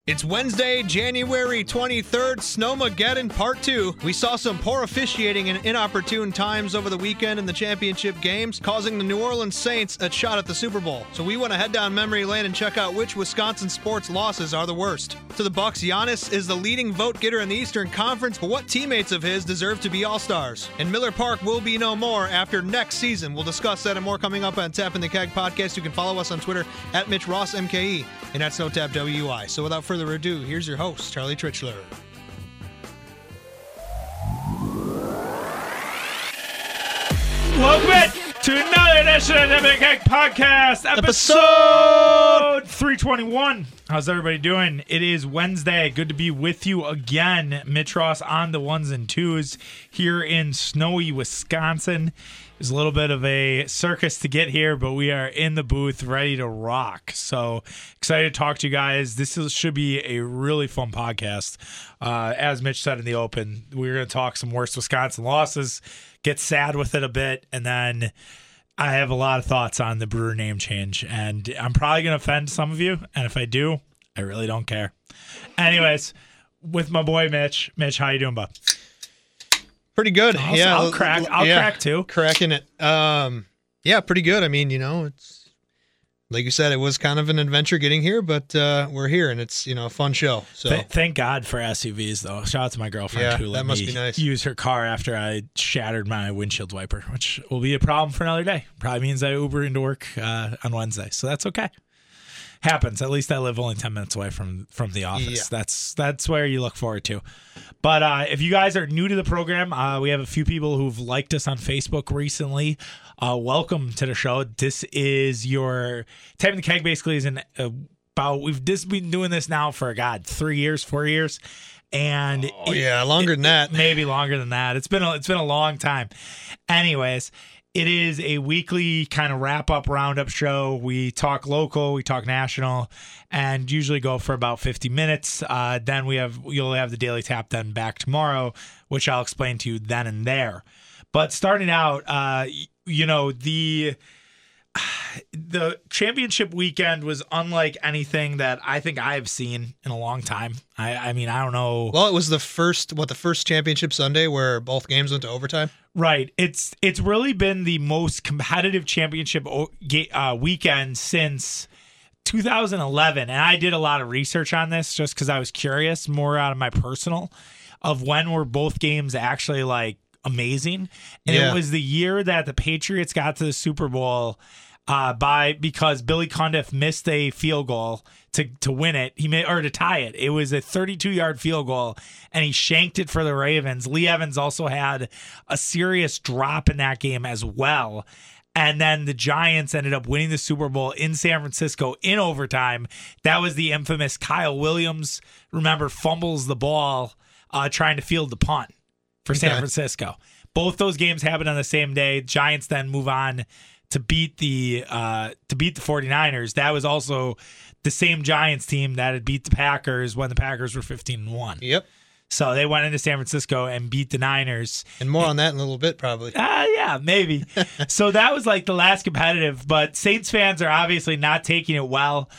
It's Wednesday, January 23rd, Snowmageddon Part 2. We saw some poor officiating and inopportune times over the weekend in the championship games, causing the New Orleans Saints a shot at the Super Bowl. So we want to head down memory lane and check out which Wisconsin sports losses are the worst. To the Bucks, Giannis is the leading vote-getter in the Eastern Conference, but what teammates of his deserve to be All-Stars? And Miller Park will be no more after next season. We'll discuss that and more coming up on Tap in the Keg podcast. You can follow us on Twitter at Mitch Ross MKE and at SnowTapWI. So without further ado, here's your host, Charlie Tritchler. Welcome to another edition of the Big Egg Podcast, episode 321. How's everybody doing? It is Wednesday. Good to be with you again. Mitch Ross on the ones and twos here in snowy Wisconsin. It was a little bit of a circus to get here, but we are in the booth ready to rock. So excited to talk to you guys. Should be a really fun podcast. As Mitch said in the open, we're going to talk some worst Wisconsin losses, get sad with it a bit, and then I have a lot of thoughts on the Brewer name change, and I'm probably going to offend some of you, and if I do, I really don't care. Anyways, with my boy Mitch. Mitch, how you doing, bud? Pretty good. I'll crack too. Cracking it. Yeah, pretty good. I mean, it's like you said, it was kind of an adventure getting here, but we're here, and it's a fun show. So thank God for SUVs, though. Shout out to my girlfriend who let me use her car after I shattered my windshield wiper, which will be a problem for another day. Probably means I Uber into work on Wednesday, so that's okay. Happens. At least I live only 10 minutes away from the office. Yeah. That's where you look forward to. But if you guys are new to the program, we have a few people who've liked us on Facebook recently. Welcome to the show. This is your Tap in the Keg. Basically, is we've just been doing this now for 4 years, and longer than that. Maybe longer than that. It's been a long time. Anyways. It is a weekly kind of wrap-up, roundup show. We talk local, we talk national, and usually go for about 50 minutes. Then you'll have the Daily Tap then back tomorrow, which I'll explain to you then and there. But starting out, the championship weekend was unlike anything that I think I have seen in a long time. I mean, I don't know. Well, it was the first championship Sunday where both games went to overtime? Right. It's really been the most competitive championship weekend since 2011. And I did a lot of research on this just because I was curious, more out of my personal, of when were both games actually like amazing. And It was the year that the Patriots got to the Super Bowl because Billy Cundiff missed a field goal to win it. To tie it. It was a 32-yard field goal, and he shanked it for the Ravens. Lee Evans also had a serious drop in that game as well. And then the Giants ended up winning the Super Bowl in San Francisco in overtime. That was the infamous Kyle Williams, fumbles the ball trying to field the punt for San Francisco. Both those games happened on the same day. Giants then move on to beat the 49ers. That was also the same Giants team that had beat the Packers when the Packers were 15-1. Yep. So they went into San Francisco and beat the Niners. And more on that in a little bit, probably. Yeah, maybe. So that was like the last competitive, but Saints fans are obviously not taking it well.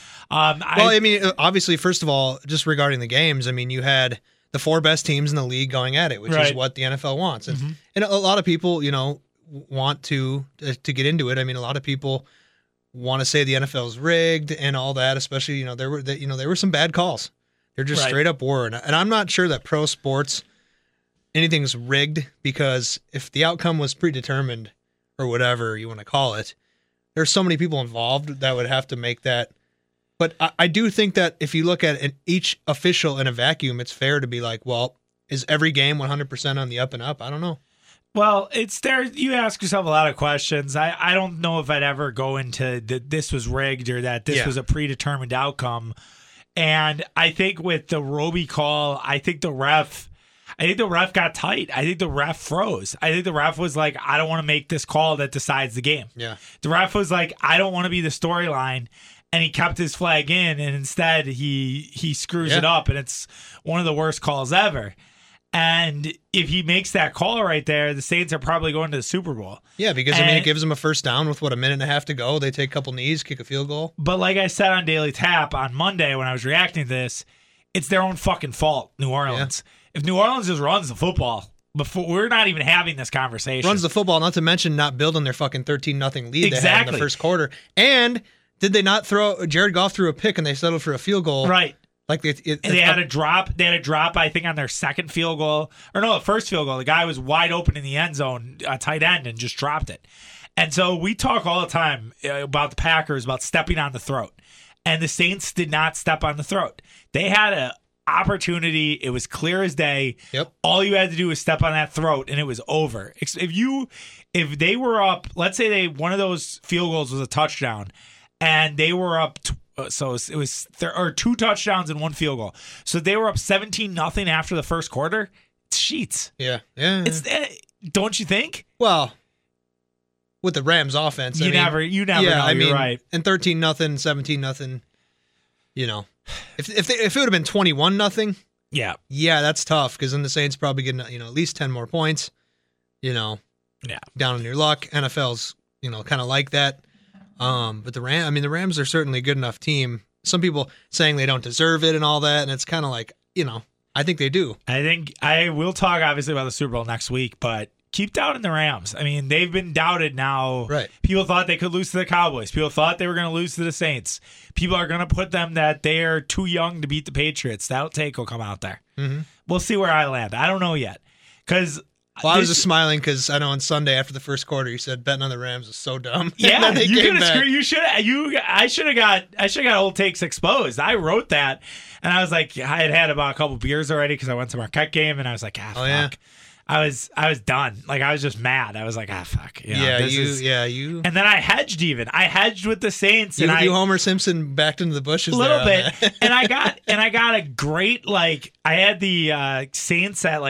Obviously, first of all, just regarding the games, you had the four best teams in the league going at it, which is what the NFL wants. And, and a lot of people, want to get into it. A lot of people want to say the NFL's rigged and all that, especially, there were some bad calls. They're just straight up war. And I'm not sure that pro sports, anything's rigged, because if the outcome was predetermined or whatever you want to call it, there's so many people involved that would have to make that. But I do think that if you look at each official in a vacuum, it's fair to be like, well, is every game 100% on the up and up? I don't know. Well, it's there. You ask yourself a lot of questions. I don't know if I'd ever go into that this was rigged or that this was a predetermined outcome. And I think with the Roby call, I think the ref got tight. I think the ref froze. I think the ref was like, I don't want to make this call that decides the game. Yeah. The ref was like, I don't want to be the storyline. And he kept his flag in, and instead he screws it up, and it's one of the worst calls ever. And if he makes that call right there, the Saints are probably going to the Super Bowl. Yeah, because it gives them a first down with a minute and a half to go. They take a couple knees, kick a field goal. But like I said on Daily Tap on Monday when I was reacting to this, it's their own fucking fault, New Orleans. Yeah. If New Orleans just runs the football, we're not even having this conversation. Runs the football, not to mention not building their fucking 13-0 lead they had in the first quarter. And did they not throw Jared Goff threw a pick and they settled for a field goal? Right. Like they had a drop. They had a drop, I think, on their second field goal. Or no, the first field goal. The guy was wide open in the end zone, a tight end, and just dropped it. And so we talk all the time about the Packers, about stepping on the throat. And the Saints did not step on the throat. They had an opportunity. It was clear as day. Yep. All you had to do was step on that throat, and it was over. If they were up, let's say one of those field goals was a touchdown, and they were up. So it was there are 2 touchdowns and 1 field goal. So they were up 17-0 after the first quarter. It's sheets. Yeah. Don't you think? Well, with the Rams offense, you never know. You're right. And 13-0, 17-0. You know, if it would have been 21-0, yeah, that's tough because then the Saints probably getting at least 10 more points. Down on your luck. NFL's kind of like that. But the Rams are certainly a good enough team. Some people saying they don't deserve it and all that, and it's kind of like, I think they do. I think I will talk obviously about the Super Bowl next week, but keep doubting the Rams. I mean, they've been doubted now. Right. People thought they could lose to the Cowboys. People thought they were going to lose to the Saints. People are going to put them that they are too young to beat the Patriots. That take will come out there. Mm-hmm. We'll see where I land. I don't know yet. Well, I was just smiling because I know on Sunday after the first quarter you said betting on the Rams was so dumb. Yeah, you could have screwed. You should. I should have got old takes exposed. I wrote that, and I was like, I had about a couple beers already because I went to Marquette game, and I was like, fuck. Yeah. I was done. Like I was just mad. I was like, fuck. You. And then I hedged even. I hedged with the Saints, and you Homer Simpson backed into the bushes a little bit, and I got a great I had the Saints at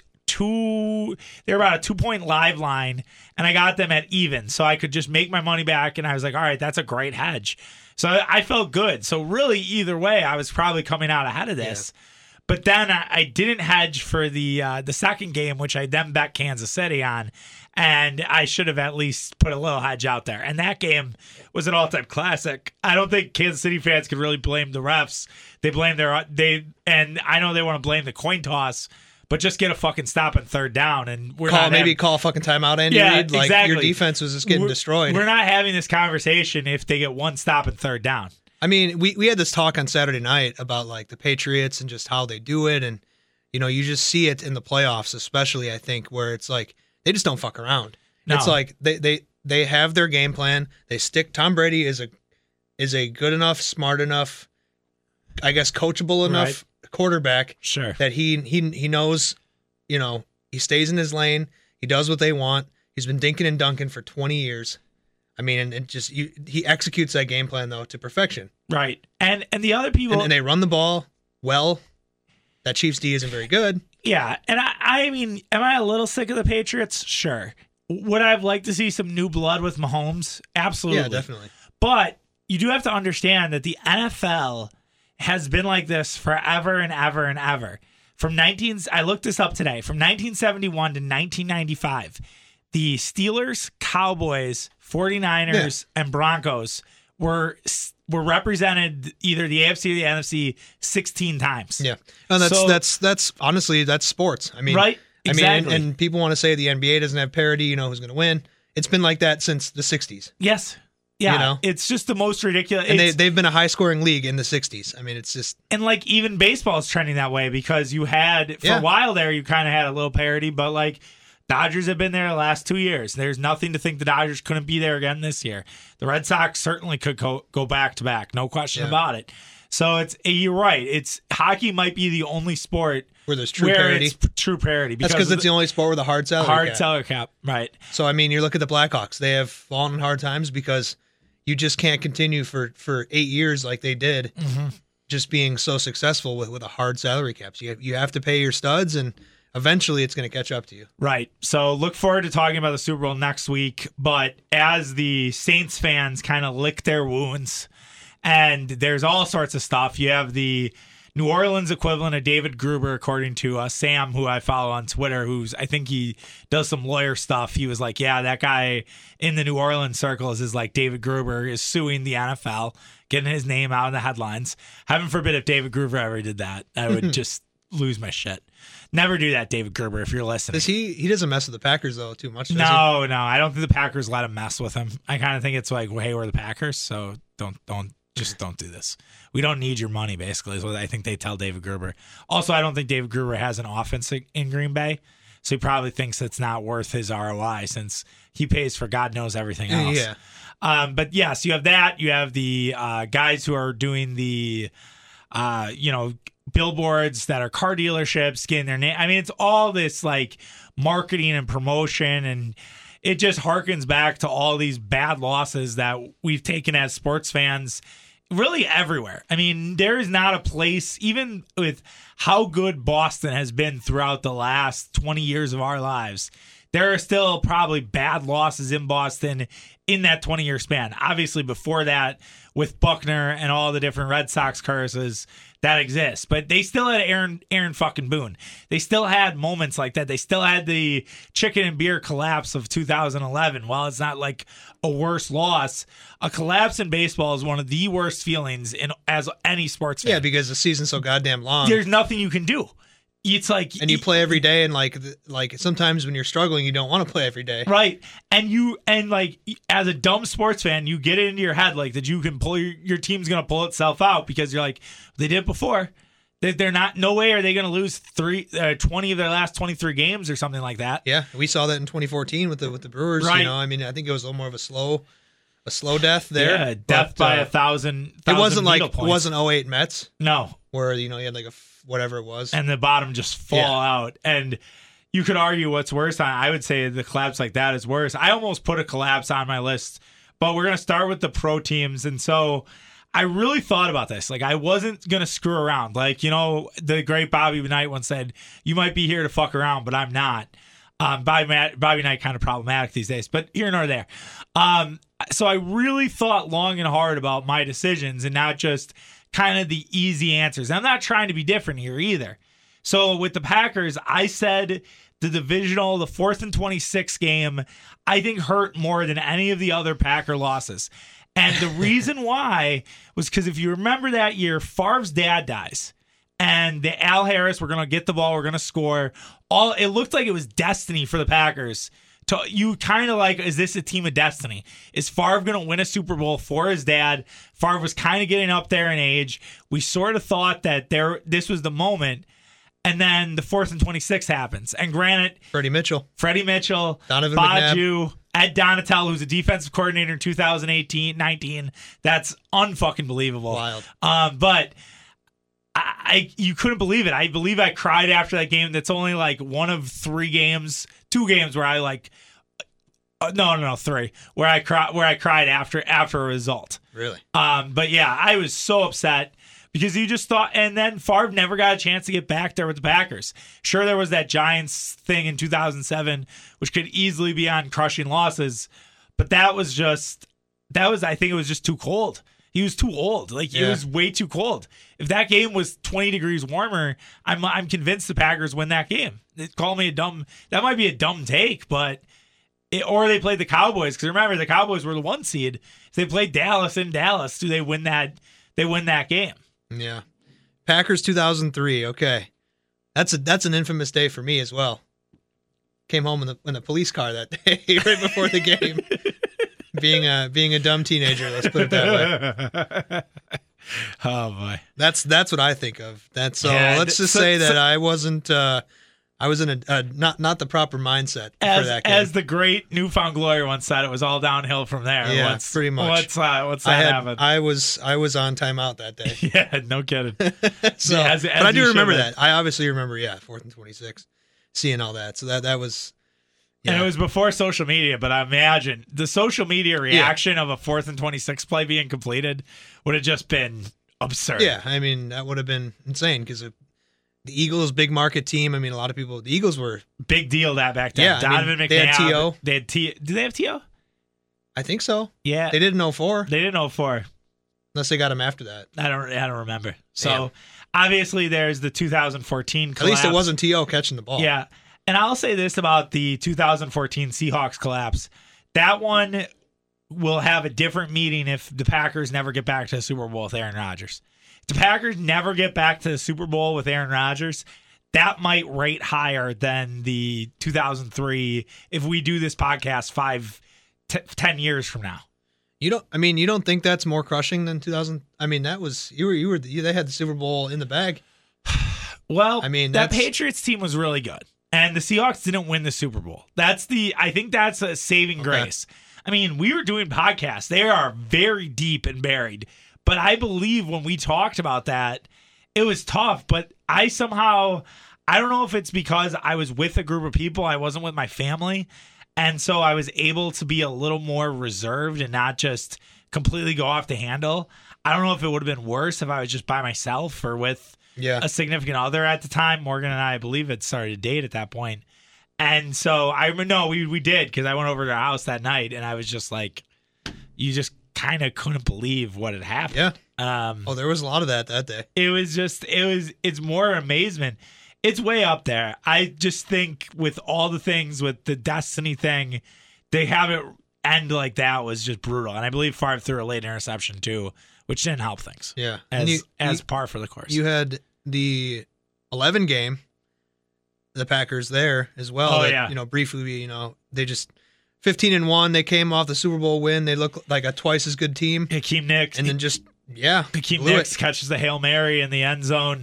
they were about a 2-point live line, and I got them at even, so I could just make my money back. And I was like, all right, that's a great hedge. So I felt good. So really, either way, I was probably coming out ahead of this. Yeah. But then I didn't hedge for the second game, which I then bet Kansas City on, and I should have at least put a little hedge out there. And that game was an all-time classic. I don't think Kansas City fans could really blame the refs. They blame and I know they want to blame the coin toss. But just get a fucking stop and third down, and call a fucking timeout, Andy Reid. Like exactly. Your defense was just getting destroyed. We're not having this conversation if they get one stop and third down. I mean, we had this talk on Saturday night about the Patriots and just how they do it, and you just see it in the playoffs, especially I think where it's like they just don't fuck around. No. It's like they have their game plan. They stick. Tom Brady is a good enough, smart enough, I guess, coachable enough. Right. Quarterback, sure, that he knows, he stays in his lane. He does what they want. He's been dinking and dunking for 20 years. I mean, and he executes that game plan though to perfection. Right, and the other people and they run the ball well. That Chiefs D isn't very good. Yeah, and I mean, am I a little sick of the Patriots? Sure. Would I have liked to see some new blood with Mahomes? Absolutely, yeah, definitely. But you do have to understand that the NFL has been like this forever and ever and ever. I looked this up today. From 1971 to 1995, the Steelers, Cowboys, 49ers, and Broncos were represented either the AFC or the NFC 16 times. Yeah, and that's honestly that's sports. I mean, right? Exactly. I mean, and people want to say the NBA doesn't have parity. Who's going to win? It's been like that since the 60s. Yes. Yeah, it's just the most ridiculous. And they've been a high-scoring league in the 60s. I mean, it's just... And, even baseball is trending that way because you had, for a while there, you kind of had a little parity, but, Dodgers have been there the last 2 years. There's nothing to think the Dodgers couldn't be there again this year. The Red Sox certainly could go back-to-back, no question about it. So, you're right. Hockey might be the only sport... Where there's true parity. It's true parity. That's because it's the only sport with a hard salary cap. Right. So, I mean, you look at the Blackhawks. They have fallen in hard times because... You just can't continue for 8 years like they did, just being so successful with a hard salary cap. So you have to pay your studs, and eventually it's going to catch up to you. Right. So look forward to talking about the Super Bowl next week. But as the Saints fans kind of lick their wounds, and there's all sorts of stuff. You have the New Orleans equivalent of David Gruber, according to Sam, who I follow on Twitter, I think he does some lawyer stuff. He was like, yeah, that guy in the New Orleans circles is like David Gruber is suing the NFL, getting his name out in the headlines. Heaven forbid if David Gruber ever did that. I would just lose my shit. Never do that, David Gruber, if you're listening. He doesn't mess with the Packers, though, too much, does he? No, I don't think the Packers let him mess with him. I kind of think it's like, hey, we're the Packers, so don't do this. We don't need your money, basically, is what I think they tell David Gruber. Also, I don't think David Gruber has an offense in Green Bay, so he probably thinks it's not worth his ROI since he pays for God knows everything else. Yeah. But yes, you have that. You have the guys who are doing the, billboards that are car dealerships, getting their name. I mean, it's all this like marketing and promotion, and it just harkens back to all these bad losses that we've taken as sports fans really everywhere. I mean, there is not a place, even with how good Boston has been throughout the last 20 years of our lives, there are still probably bad losses in Boston in that 20-year span. Obviously, before that, with Buckner and all the different Red Sox curses that exist. But they still had Aaron fucking Boone. They still had moments like that. They still had the chicken and beer collapse of 2011. While it's not like a worse loss, a collapse in baseball is one of the worst feelings as any sports fan. Yeah, because the season's so goddamn long. There's nothing you can do. It's like, and you play every day, and like sometimes when you're struggling, you don't want to play every day, right? And like as a dumb sports fan, you get it into your head like that you can pull your team's gonna pull itself out because you're like, they did it before. They're not. No way are they gonna lose 20 of their last 23 games or something like that. Yeah, we saw that in 2014 with the Brewers. Right. You know, I mean, I think it was a little more of a slow death there. Yeah, death by 1,000. It wasn't like points. It wasn't 08 Mets. No, where you had like whatever it was, and the bottom just fall out. And you could argue what's worse. I would say the collapse like that is worse. I almost put a collapse on my list, but we're gonna start with the pro teams. And so I really thought about this. Like, I wasn't gonna screw around. Like, the great Bobby Knight once said, "You might be here to fuck around, but I'm not." Bobby Knight kind of problematic these days, but here nor there. So I really thought long and hard about my decisions and not just kind of the easy answers. I'm not trying to be different here either. So with the Packers, I said the 4th and 26 game, I think hurt more than any of the other Packer losses. And the reason why was because if you remember that year, Favre's dad dies. And the Al Harris, we're going to get the ball, we're going to score. It looked like it was destiny for the Packers. You kind of like, is this a team of destiny? Is Favre going to win a Super Bowl for his dad? Favre was kind of getting up there in age. We sort of thought that this was the moment. And then the 4th and 26 happens. And granted, Freddie Mitchell, Donovan Baju, Ed Donatel, who's a defensive coordinator in 2018-19. That's unfucking believable. Wild. But you couldn't believe it. I believe I cried after that game. That's only like one of 2 games where I like, no, 3 where I cried after a result. Really? But yeah, I was so upset because you just thought, and then Favre never got a chance to get back there with the Packers. Sure, there was that Giants thing in 2007, which could easily be on crushing losses, but I think it was just too cold. He was too old. It was way too cold. If that game was 20 degrees warmer, I'm convinced the Packers win that game. Call me that might be a dumb take, but or they played the Cowboys, because remember the Cowboys were the 1 seed. If they played Dallas in Dallas, do they win that? They win that game. Yeah. Packers 2003. Okay, that's an infamous day for me as well. Came home in the police car that day right before the game. Being a dumb teenager, let's put it that way. Oh boy, that's what I think of. Let's just say that I wasn't. I was in a not the proper mindset for that game. As the great Newfound Glory once said, it was all downhill from there. Yeah, pretty much. What's that happened? I was on timeout that day. Yeah, no kidding. But I do remember that. I obviously remember. 4th and 26, seeing all that. So that was. Yeah. And it was before social media, but I imagine the social media reaction of a 4th and 26 play being completed would have just been absurd. Yeah, I mean, that would have been insane because the Eagles, big market team. I mean, a lot of people, the Eagles were... Big deal back then. Yeah, Donovan McNabb. They had T.O. Did they have T.O.? I think so. Yeah. They didn't know 4. They didn't know 4. Unless they got him after that. I don't remember. So obviously there's the 2014 collapse. At least it wasn't T.O. catching the ball. Yeah. And I'll say this about the 2014 Seahawks collapse. That one will have a different meaning if the Packers never get back to the Super Bowl with Aaron Rodgers. If the Packers never get back to the Super Bowl with Aaron Rodgers, that might rate higher than the 2003 if we do this podcast 10 years from now. You don't think that's more crushing than 2000? I mean, that was they had the Super Bowl in the bag. Well, I mean, that Patriots team was really good, and the Seahawks didn't win the Super Bowl. I think that's a saving grace. I mean, we were doing podcasts. They are very deep and buried. But I believe when we talked about that, it was tough. But I don't know if it's because I was with a group of people. I wasn't with my family. And so I was able to be a little more reserved and not just completely go off the handle. I don't know if it would have been worse if I was just by myself or with a significant other at the time. Morgan and I believe, had started to date at that point. And so we did, because I went over to their house that night and I was just like, you just kind of couldn't believe what had happened. Yeah. There was a lot of that day. It's more amazement. It's way up there. I just think with all the things, with the destiny thing, they have it end like that was just brutal. And I believe Favre threw a late interception too, which didn't help things. Yeah. As par for the course. You had the 11 game, the Packers there as well. Oh, yeah. Briefly, they just 15-1. They came off the Super Bowl win. They look like a twice as good team. Hakeem Nicks. And then Hakeem Nicks catches the Hail Mary in the end zone.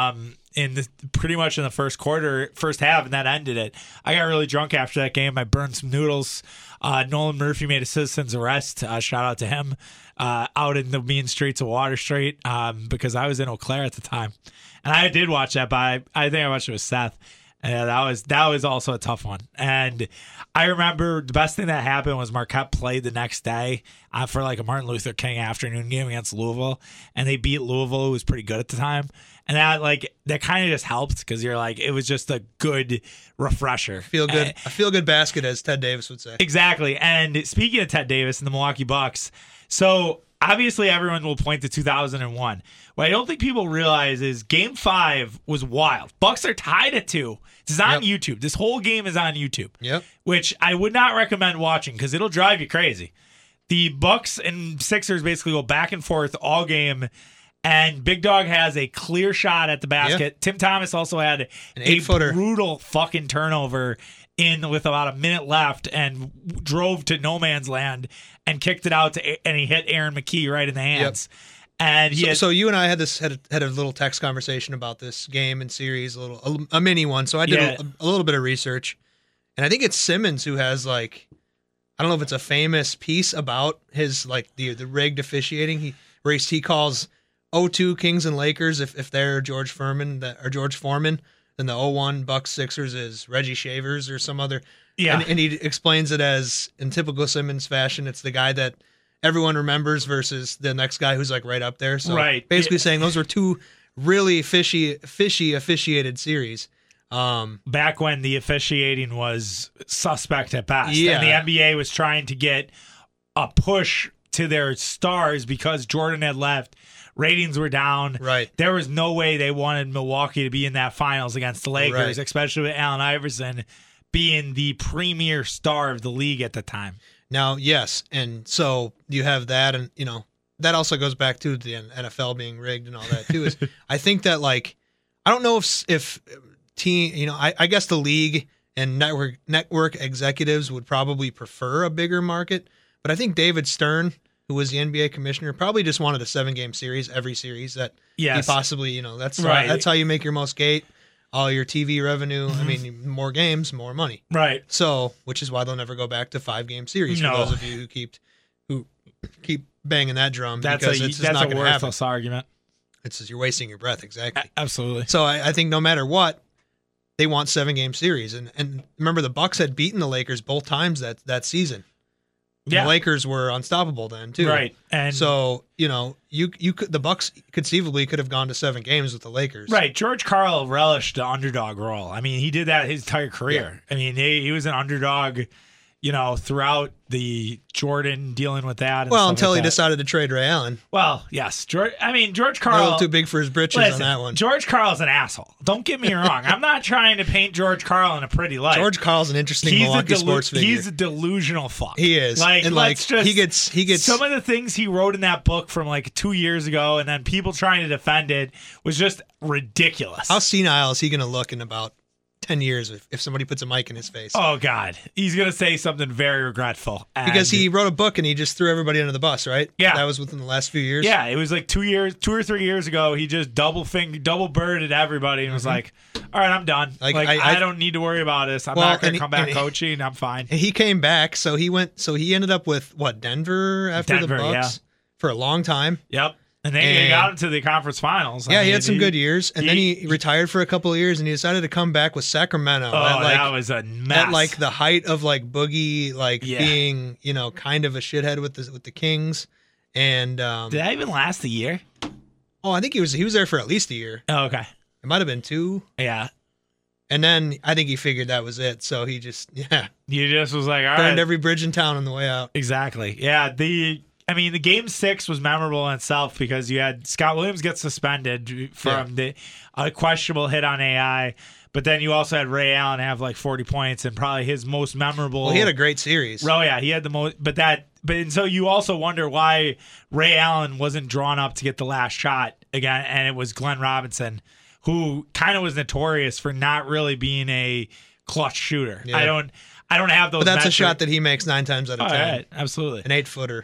Pretty much in the first half, and that ended it. I got really drunk after that game. I burned some noodles. Nolan Murphy made a citizen's arrest. Shout out to him out in the mean streets of Water Street because I was in Eau Claire at the time, and I did watch that. But I think I watched it with Seth. And that was also a tough one. And I remember the best thing that happened was Marquette played the next day for like a Martin Luther King afternoon game against Louisville, and they beat Louisville, who was pretty good at the time. And that kind of just helped because you're like, it was just a good refresher. A feel good basket, as Ted Davis would say. Exactly. And speaking of Ted Davis and the Milwaukee Bucks, so obviously everyone will point to 2001. What I don't think people realize is Game 5 was wild. Bucks are tied at 2. It's on YouTube. This whole game is on YouTube. Yep. Which I would not recommend watching because it'll drive you crazy. The Bucks and Sixers basically go back and forth all game, and Big Dog has a clear shot at the basket. Yeah. Tim Thomas also had an 8-footer. Brutal fucking turnover with about a minute left and drove to no man's land and kicked it out and he hit Aaron McKee right in the hands. Yep. And so you and I had a little text conversation about this game and series, a mini one. So I did a little bit of research, and I think it's Simmons who has I don't know if it's a famous piece about his the rigged officiating. He calls 0-2 Kings and Lakers if they're George Foreman, then the 0-1 Bucks Sixers is Reggie Shavers or some other. Yeah, and he explains it as, in typical Simmons fashion, it's the guy that everyone remembers versus the next guy who's right up there. So basically saying those were two really fishy officiated series. Back when the officiating was suspect at best. Yeah. And the NBA was trying to get a push to their stars because Jordan had left. Ratings were down. Right. There was no way they wanted Milwaukee to be in that finals against the Lakers, especially with Allen Iverson being the premier star of the league at the time. Now, yes, and so you have that, and that also goes back to the NFL being rigged and all that too. Is I think that I don't know if team, I guess the league and network executives would probably prefer a bigger market, but I think David Stern, who was the NBA commissioner, probably just wanted a 7-game series every series that he possibly, that's how you make your most gate. All your TV revenue. Mm-hmm. I mean, more games, more money. Right. So, which is why they'll never go back to 5-game series. For those of you who keep banging that drum, because it's just not going to happen. That's a worthless argument. You're wasting your breath. Exactly. Absolutely. So I think no matter what, they want 7-game series. And remember, the Bucks had beaten the Lakers both times that season. Yeah. The Lakers were unstoppable then too. Right. And so, the Bucks conceivably could have gone to 7 games with the Lakers. Right. George Karl relished the underdog role. I mean, he did that his entire career. Yeah. I mean, he was an underdog, throughout the Jordan dealing with that. And well, until like he decided to trade Ray Allen. Well, yes. George Karl. A little too big for his britches on that one. George Karl's an asshole. Don't get me wrong. I'm not trying to paint George Karl in a pretty light. George Karl's an interesting Milwaukee sports figure. He's a delusional fuck. He is. He gets some of the things he wrote in that book from 2 years ago, and then people trying to defend it was just ridiculous. How senile is he going to look in about 10 years if somebody puts a mic in his face? Oh, God. He's going to say something very regretful. Because he wrote a book and he just threw everybody under the bus, right? Yeah. That was within the last few years? Yeah, it was 2 or 3 years ago. He just double birded everybody and was like, all right, I'm done. I don't need to worry about this. I'm not going to come back coaching. I'm fine. He came back, so he ended up with, Denver after the Bucks for a long time. Yep. And then he got him to the conference finals. Yeah, he had some good years. And then he retired for a couple of years, and he decided to come back with Sacramento. That was a mess. At the height of Boogie, being, kind of a shithead with the Kings. And did that even last a year? Oh, I think he was there for at least a year. Oh, okay. It might have been 2. Yeah. And then I think he figured that was it. So he just, He just was like, all right. Burned every bridge in town on the way out. Exactly. Yeah, the Game 6 was memorable in itself because you had Scott Williams get suspended from the questionable hit on AI, but then you also had Ray Allen have 40 points and probably his most memorable. Well, he had a great series. Oh yeah, he had the most. And so you also wonder why Ray Allen wasn't drawn up to get the last shot again, and it was Glenn Robinson, who kind of was notorious for not really being a clutch shooter. Yeah. I don't have those. But that's a shot that he makes 9 times out of 10. Right, absolutely, an 8-footer.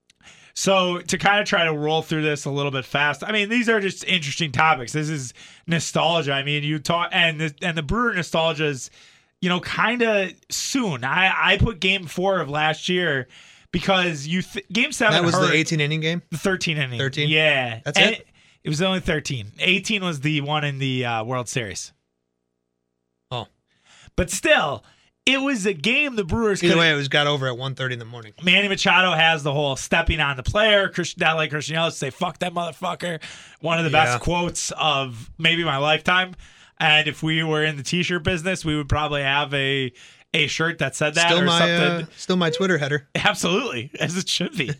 So to kind of try to roll through this a little bit fast, these are just interesting topics. This is nostalgia. You talk and the Brewer nostalgia is, kind of soon. I put Game 4 of last year because Game 7. That was the 18-inning game. The 13-inning. 13. Yeah, that's it. It was only 13. 18 was the one in the World Series. Oh, but still. It was a game the Brewers either way, it got over at 1:30 in the morning. Manny Machado has the whole stepping on the player. Like Christian Yelich say, fuck that motherfucker. One of the best quotes of maybe my lifetime. And if we were in the T-shirt business, we would probably have a shirt that said that something. Still my Twitter header. Absolutely, as it should be.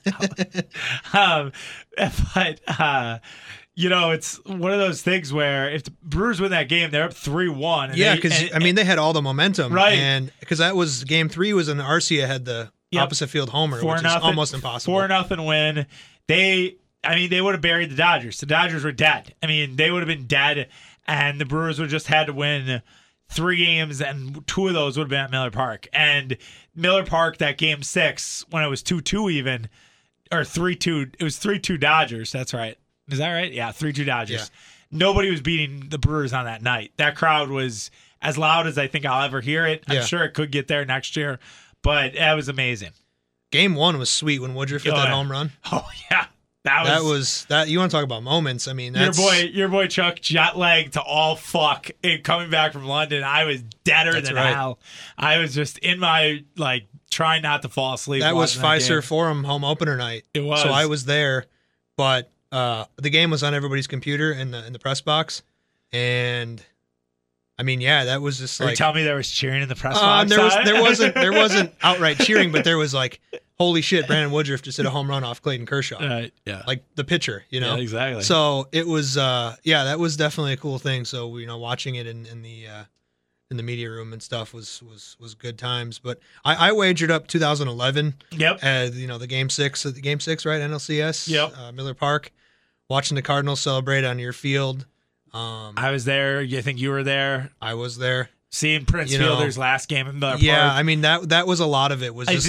It's one of those things where if the Brewers win that game, they're up 3-1. Yeah, because they had all the momentum, right? And because that was Game 3 was when Arcia had the opposite field homer, which is almost impossible. 4-0 win. They would have buried the Dodgers. The Dodgers were dead. They would have been dead, and the Brewers would just had to win 3 games, and 2 of those would have been at Miller Park. And Miller Park, that Game 6, when it was 2-2 even, or 3-2, it was 3-2 Dodgers. That's right. Is that right? Yeah, 3-2 Dodgers. Yeah. Nobody was beating the Brewers on that night. That crowd was as loud as I think I'll ever hear it. I'm sure it could get there next year, but that was amazing. Game 1 was sweet when Woodruff hit that home run. Oh, yeah. That was you want to talk about moments. That's your boy Chuck jet lagged to all fuck coming back from London. I was deader than hell. I was just in my trying not to fall asleep. That was Fiserv Forum home opener night. It was. So I was there, but the game was on everybody's computer in the press box, and that was just like. Tell me there was cheering in the press box. There wasn't outright cheering, but there was holy shit, Brandon Woodruff just hit a home run off Clayton Kershaw. Yeah. The pitcher, Yeah, exactly. So it was, that was definitely a cool thing. So, watching it in the media room and stuff was good times. But I wagered up 2011. Yep. The Game 6, right? NLCS. Yep. Miller Park, watching the Cardinals celebrate on your field. I was there. You think you were there? I was there. Seeing Prince Fielder's last game in Miller Park. Yeah, that was a lot of it. Was just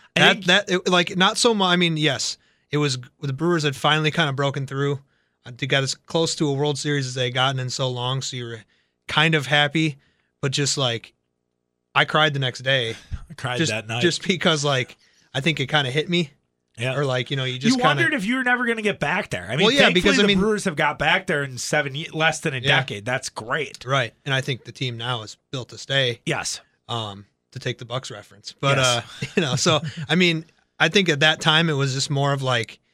not so much. Yes, it was the Brewers had finally kind of broken through. They got as close to a World Series as they had gotten in so long, so you were kind of happy, but just I cried the next day. I cried that night. Just because I think it kind of hit me. Yeah. Or you just wondered if you were never going to get back there. Because the Brewers have got back there in less than a decade. That's great. Right. And I think the team now is built to stay. Yes. To take the Bucks reference. But, so, I think at that time it was just more of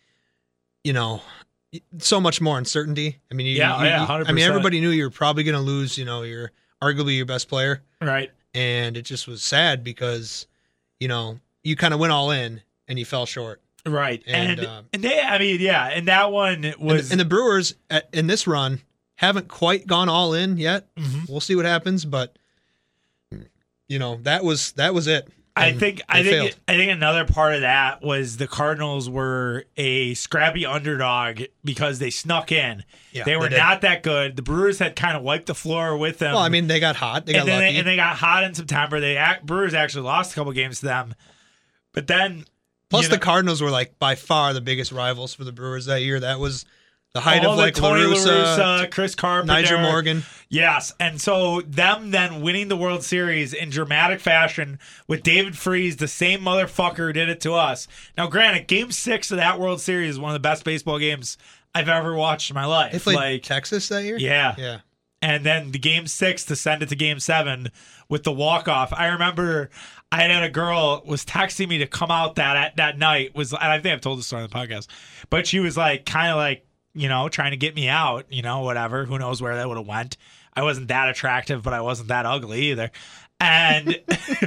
so much more uncertainty. 100%. Everybody knew you were probably going to lose, arguably your best player. Right. And it just was sad because, you kind of went all in and you fell short. Right. And that one was. And the Brewers in this run haven't quite gone all in yet. Mm-hmm. We'll see what happens, but that was it. I think another part of that was the Cardinals were a scrappy underdog because they snuck in. Yeah, they were not that good. The Brewers had kind of wiped the floor with them. Well, I mean, they got hot. They got lucky. And they got hot in September. Brewers actually lost a couple games to them. But then... Plus, the Cardinals were by far the biggest rivals for the Brewers that year. That was the height of Tony La Russa, Chris Carpenter, Nigel Morgan. Yes, and so them then winning the World Series in dramatic fashion with David Freese, the same motherfucker who did it to us. Now, granted, Game 6 of that World Series is one of the best baseball games I've ever watched in my life. They played Texas that year? Yeah. And then the Game 6 to send it to Game 7 with the walk-off. I remember I had a girl was texting me to come out that night. And I think I've told this story on the podcast. But she was trying to get me out, whatever. Who knows where that would have went. I wasn't that attractive, but I wasn't that ugly either. And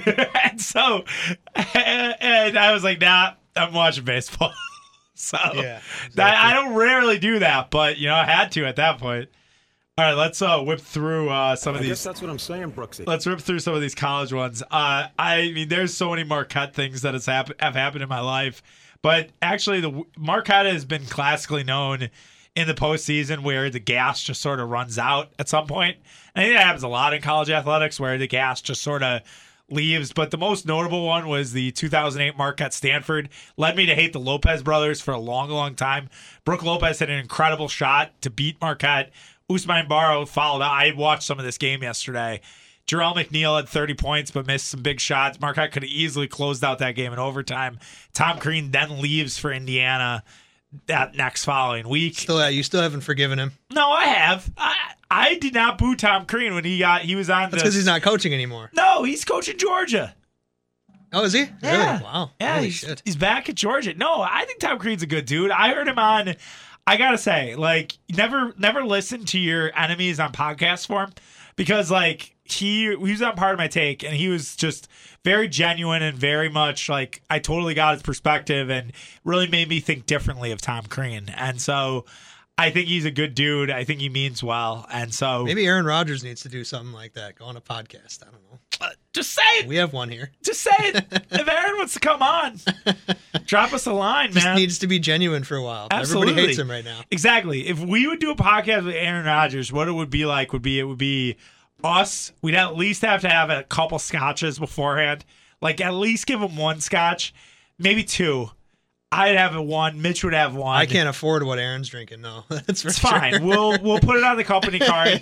and I was like, nah, I'm watching baseball. So yeah, exactly. I don't rarely do that, but I had to at that point. All right, let's whip through some of these. I guess that's what I'm saying, Brooksy. Let's rip through some of these college ones. I mean, there's so many Marquette things that have happened in my life. But actually, the Marquette has been classically known in the postseason where the gas just sort of runs out at some point. And I think that happens a lot in college athletics where the gas just sort of leaves. But the most notable one was the 2008 Marquette-Stanford. Led me to hate the Lopez brothers for a long, long time. Brooke Lopez had an incredible shot to beat Marquette. Usman Barrow followed out. I watched some of this game yesterday. Jarrell McNeil had 30 points but missed some big shots. Marquette could have easily closed out that game in overtime. Tom Crean then leaves for Indiana that next following week. You still haven't forgiven him? No, I have. I did not boo Tom Crean when he was on. That's because he's not coaching anymore. No, he's coaching Georgia. Oh, is he? Yeah. Really? Wow. Yeah, Holy shit. He's back at Georgia. No, I think Tom Crean's a good dude. I heard him on. I gotta say, never listen to your enemies on podcast form because he was on Part of My Take and he was just very genuine and very much I totally got his perspective and really made me think differently of Tom Crean. And so I think he's a good dude. I think he means well. And so maybe Aaron Rodgers needs to do something like that. Go on a podcast. I don't know. Just say it. We have one here. Just say it. If Aaron wants to come on, drop us a line, man. Just needs to be genuine for a while. Absolutely. Everybody hates him right now. Exactly. If we would do a podcast with Aaron Rodgers, what it would be like would be us. We'd at least have to have a couple scotches beforehand. At least give him one scotch, maybe two. I'd have one. Mitch would have one. I can't afford what Aaron's drinking. No, that's for it's sure. Fine. We'll put it on the company card.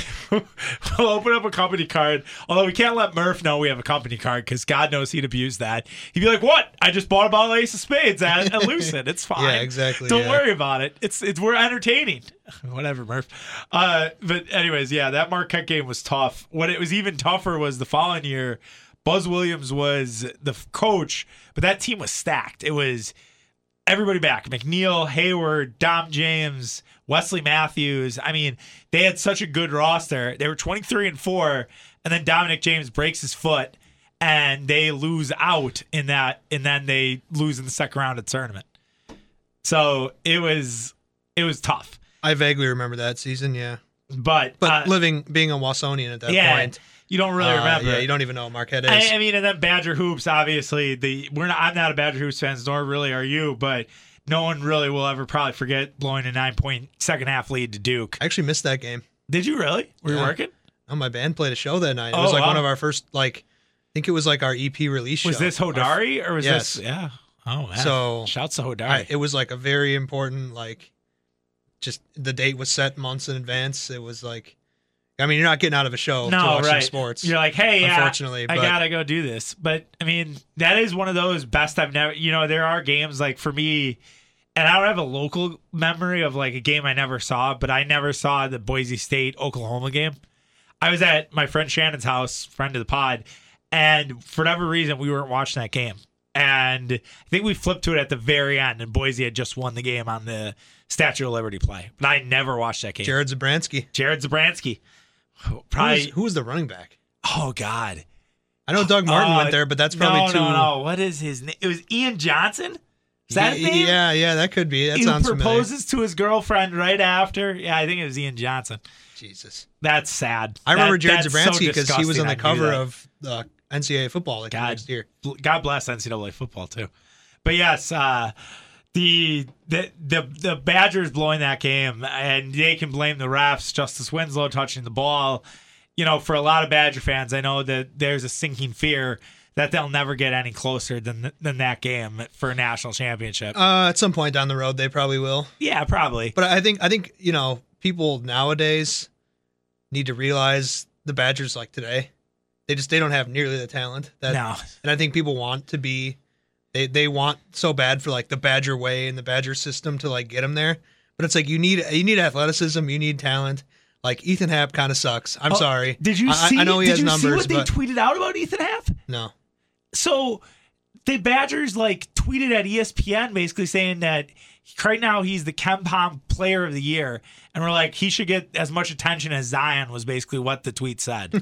We'll open up a company card. Although we can't let Murph know we have a company card because God knows he'd abuse that. He'd be like, "What? I just bought a bottle of Ace of Spades at Lucid. It's fine. Yeah, exactly. Don't worry about it. It's we're entertaining. Whatever, Murph. But anyways, yeah, that Marquette game was tough. What it was even tougher was the following year. Buzz Williams was the coach, but that team was stacked. It was everybody back. McNeil, Hayward, Dom James, Wesley Matthews. I mean, they had such a good roster. They were 23-4, and then Dominic James breaks his foot, and they lose out in that, and then they lose in the second round of the tournament. So it was tough. I vaguely remember that season, yeah. But being a Wassonian at that point. You don't really remember. Yeah, you don't even know what Marquette is. I mean, and then Badger Hoops, obviously, I'm not a Badger Hoops fan, nor really are you, but no one really will ever probably forget blowing a 9-point second half lead to Duke. I actually missed that game. Did you really? Were you working? Oh, my band played a show that night. It was one of our first, I think it was our EP release show. Was this Hodari or was this? Yeah. Oh, man. So, shouts to Hodari. It was a very important, just the date was set months in advance. It was you're not getting out of a show to watch some sports. You're like, hey, unfortunately, I gotta go do this. But I mean, that is one of those best I've never. There are games for me, and I don't have a local memory of a game I never saw, but I never saw the Boise State Oklahoma game. I was at my friend Shannon's house, friend of the pod, and for whatever reason, we weren't watching that game. And I think we flipped to it at the very end, and Boise had just won the game on the Statue of Liberty play. But I never watched that game. Jared Zabransky. Probably who was the running back? Oh God, I know Doug Martin went there, but that's probably too. No. What is his name? It was Ian Johnson. Is that his name? Yeah, that could be. That sounds familiar. He proposes to his girlfriend right after. Yeah, I think it was Ian Johnson. Jesus. That's sad. I remember Jared Zabransky because he was on the cover of the NCAA football next year. God bless NCAA football too. But yes, the Badgers blowing that game, and they can blame the refs. Justice Winslow touching the ball. For a lot of Badger fans, I know that there's a sinking fear that they'll never get any closer than that game for a national championship. At some point down the road, they probably will. Yeah, probably. But I think people nowadays need to realize the Badgers like today, they don't have nearly the talent and I think people want to be. They want so bad for like the Badger way and the Badger system to like get them there. But it's like you need athleticism, you need talent. Like Ethan Happ kind of sucks. I'm sorry. Did you see? I know he has numbers. Did you see what they tweeted out about Ethan Happ? No. So the Badgers tweeted at ESPN basically saying that right now he's the KenPom Player of the Year, and we're like he should get as much attention as Zion was basically what the tweet said.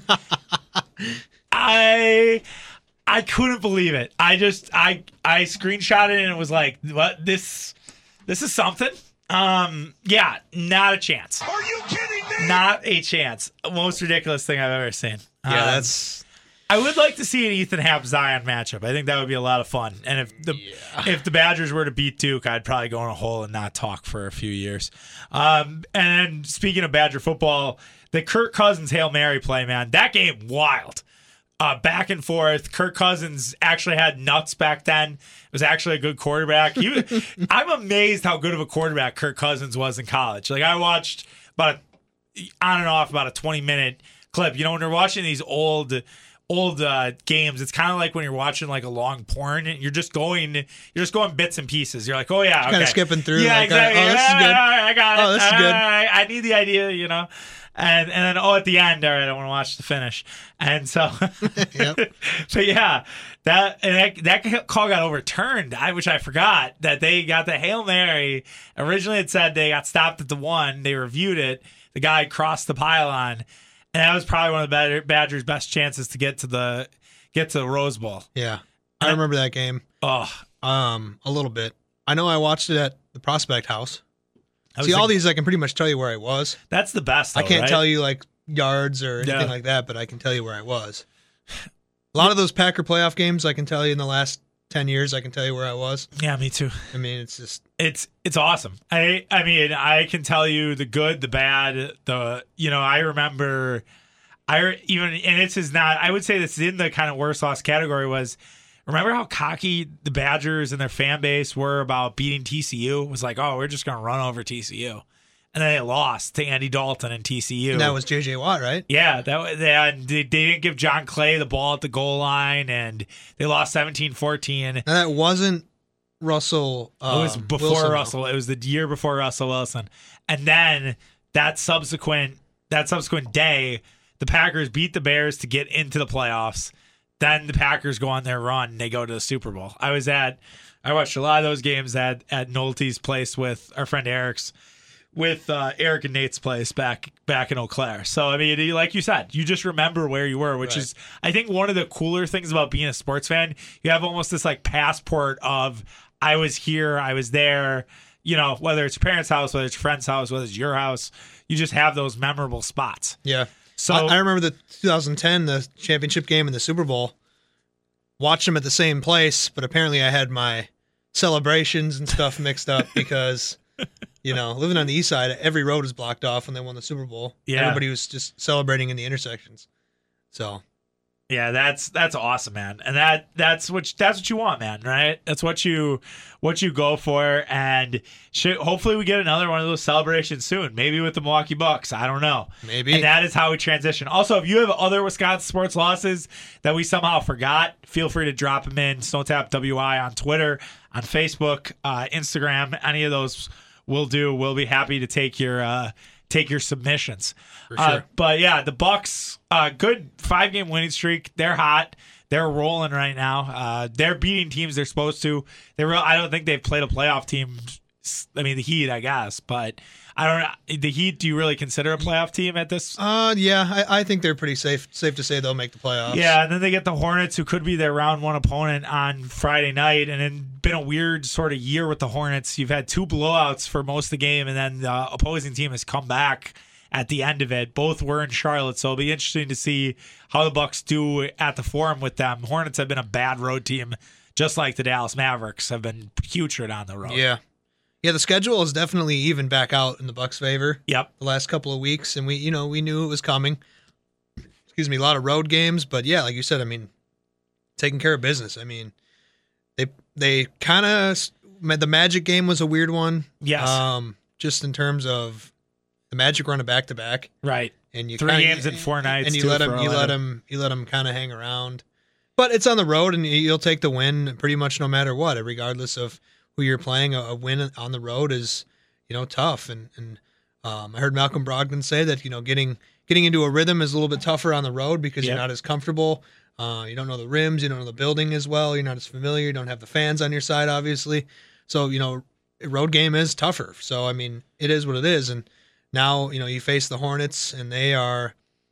I couldn't believe it. I screenshotted it and it was like, what? This is something. Yeah, not a chance. Are you kidding me? Not a chance. Most ridiculous thing I've ever seen. Yeah, I would like to see an Ethan Happ Zion matchup. I think that would be a lot of fun. And if the Badgers were to beat Duke, I'd probably go in a hole and not talk for a few years. And then speaking of Badger football, the Kirk Cousins Hail Mary play, man, that game wild. Back and forth. Kirk Cousins actually had nuts back then. It was actually a good quarterback. I'm amazed how good of a quarterback Kirk Cousins was in college. Like I watched about on and off about a 20-minute clip. When you're watching these old games, it's kind of like when you're watching like a long porn and you're just going bits and pieces. You're like, oh yeah, okay. Kind of skipping through. Yeah, like, exactly. Oh, this is good. I got it. Oh, this is good. I need the idea, And then at the end, all right, I want to watch the finish. And so, Yep. so yeah, that call got overturned. Which I forgot that they got the Hail Mary. Originally, it said they got stopped at the 1. They reviewed it. The guy crossed the pylon, and that was probably one of the Badgers' best chances to get to the Rose Bowl. Yeah, I remember that game. Oh, a little bit. I know I watched it at the Prospect House. All these I can pretty much tell you where I was. That's the best, though, I can't right? tell you like yards or anything like that, but I can tell you where I was. A lot of those Packer playoff games I can tell you in the last 10 years I can tell you where I was. Yeah, me too. I mean, it's just it's awesome. I mean, I can tell you the good, the bad, I remember and this is not, I would say this is in the kind of worst loss category was, remember how cocky the Badgers and their fan base were about beating TCU? It was like, oh, we're just going to run over TCU. And then they lost to Andy Dalton and TCU. And that was J.J. Watt, right? Yeah, they didn't give John Clay the ball at the goal line, and they lost 17-14. And that wasn't Russell It was before Wilson, Russell. Though. It was the year before Russell Wilson. And then that subsequent day, the Packers beat the Bears to get into the playoffs. Then the Packers go on their run and they go to the Super Bowl. I watched a lot of those games at Nolte's place with our friend Eric and Nate's place back in Eau Claire. So, I mean, like you said, you just remember where you were, which is, I think, one of the cooler things about being a sports fan. You have almost this like passport of, I was here, I was there, whether it's your parents' house, whether it's your friend's house, whether it's your house, you just have those memorable spots. Yeah. So I remember the 2010, the championship game and the Super Bowl. Watched them at the same place, but apparently I had my celebrations and stuff mixed up because, living on the east side, every road was blocked off when they won the Super Bowl. Yeah. Everybody was just celebrating in the intersections. So, yeah, that's awesome, man. And that's what you want, man, right? That's what you go for, and hopefully we get another one of those celebrations soon, maybe with the Milwaukee Bucks. I don't know. Maybe. And that is how we transition. Also, if you have other Wisconsin sports losses that we somehow forgot, feel free to drop them in Snowtap WI on Twitter, on Facebook, Instagram, any of those will do. We'll be happy to take your submissions. For sure. But yeah, the Bucks, good 5-game winning streak. They're hot. They're rolling right now. They're beating teams they're supposed to. I don't think they've played a playoff team the Heat, I guess, but I don't know. The Heat, do you really consider a playoff team at this? Yeah, I think they're pretty safe to say they'll make the playoffs. Yeah, and then they get the Hornets, who could be their round one opponent on Friday night, and then been a weird sort of year with the Hornets. You've had 2 blowouts for most of the game, and then the opposing team has come back at the end of it. Both were in Charlotte, so it'll be interesting to see how the Bucks do at the Forum with them. Hornets have been a bad road team, just like the Dallas Mavericks have been putrid on the road. Yeah, the schedule is definitely even back out in the Bucks' favor. Yep, the last couple of weeks, and we knew it was coming. Excuse me, a lot of road games, but yeah, like you said, taking care of business. They kind of the Magic game was a weird one. Yes, just in terms of the Magic run a back to back, right? And you 3 games in 4 nights, and you let them kind of hang around. But it's on the road, and you'll take the win pretty much no matter what, regardless of who you're playing. A win on the road is, tough. And I heard Malcolm Brogdon say that getting into a rhythm is a little bit tougher on the road because you're not as comfortable. You don't know the rims, you don't know the building as well. You're not as familiar. You don't have the fans on your side, obviously. So a road game is tougher. So it is what it is. And now you face the Hornets, and they are,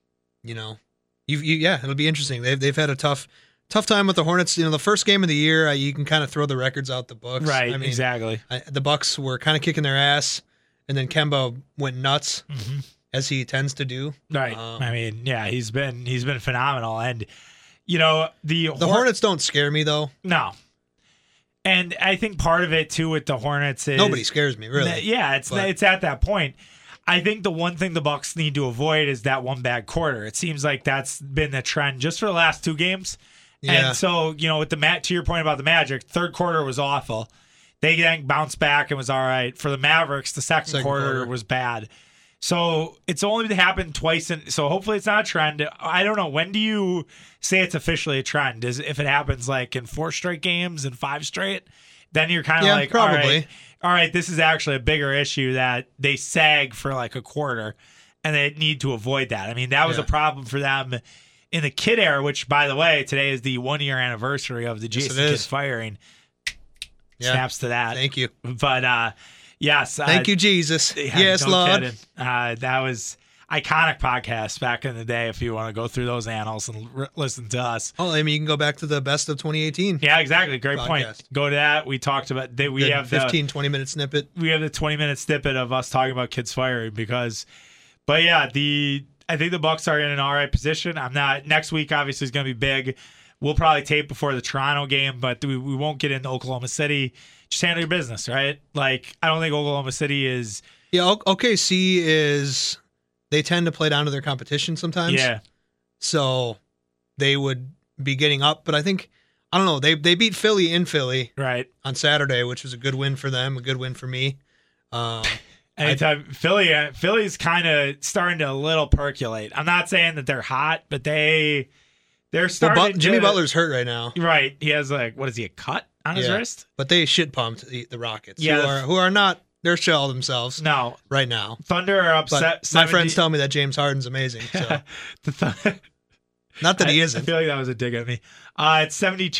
it'll be interesting. They've had a tough time with the Hornets. The first game of the year, you can kind of throw the records out the books. Right, exactly. The Bucks were kind of kicking their ass, and then Kemba went nuts, as he tends to do. Right. He's been phenomenal, and the Hornets don't scare me though. No. And I think part of it too with the Hornets is nobody scares me really. Yeah, it's at that point. I think the one thing the Bucks need to avoid is that one bad quarter. It seems like that's been the trend just for the last 2 games. Yeah. And so, with to your point about the Magic, third quarter was awful. They then bounced back and was all right. For the Mavericks, the second quarter was bad. So it's only happened twice, so hopefully it's not a trend. I don't know. When do you say it's officially a trend? Is if it happens like in 4 straight games and 5 straight, then you're kind of like, probably. All right, this is actually a bigger issue that they sag for like a quarter, and they need to avoid that. That was a problem for them in the Kidd era, which, by the way, today is the 1-year anniversary of the Jason Kidd firing. Yeah. Snaps to that. Thank you. But yes. Thank you, Jesus. Yes, Lord. That was iconic podcast back in the day if you want to go through those annals and listen to us. Oh, you can go back to the best of 2018. Yeah, exactly. Great podcast. Point. Go to that. We talked about that. We have 20-minute snippet. We have the 20-minute snippet of us talking about Kidd's firing but yeah, I think the Bucks are in an all right position. Next week obviously is going to be big. We'll probably tape before the Toronto game, but we won't get into Oklahoma City. Just handle your business, right? Like, I don't think Oklahoma City is... Yeah, OKC is... They tend to play down to their competition sometimes. Yeah. So they would be getting up, but I think... I don't know. They beat Philly in Philly on Saturday, which was a good win for them, a good win for me. Philly's kind of starting to a little percolate. I'm not saying that they're hot, but they're starting. Jimmy Butler's hurt right now. Right. He has a cut on his wrist? But they shit pumped the Rockets, who are not their shell themselves. No, right now. Thunder are upset. My friends tell me that James Harden's amazing. So. Not that he isn't. I feel like that was a dig at me. It's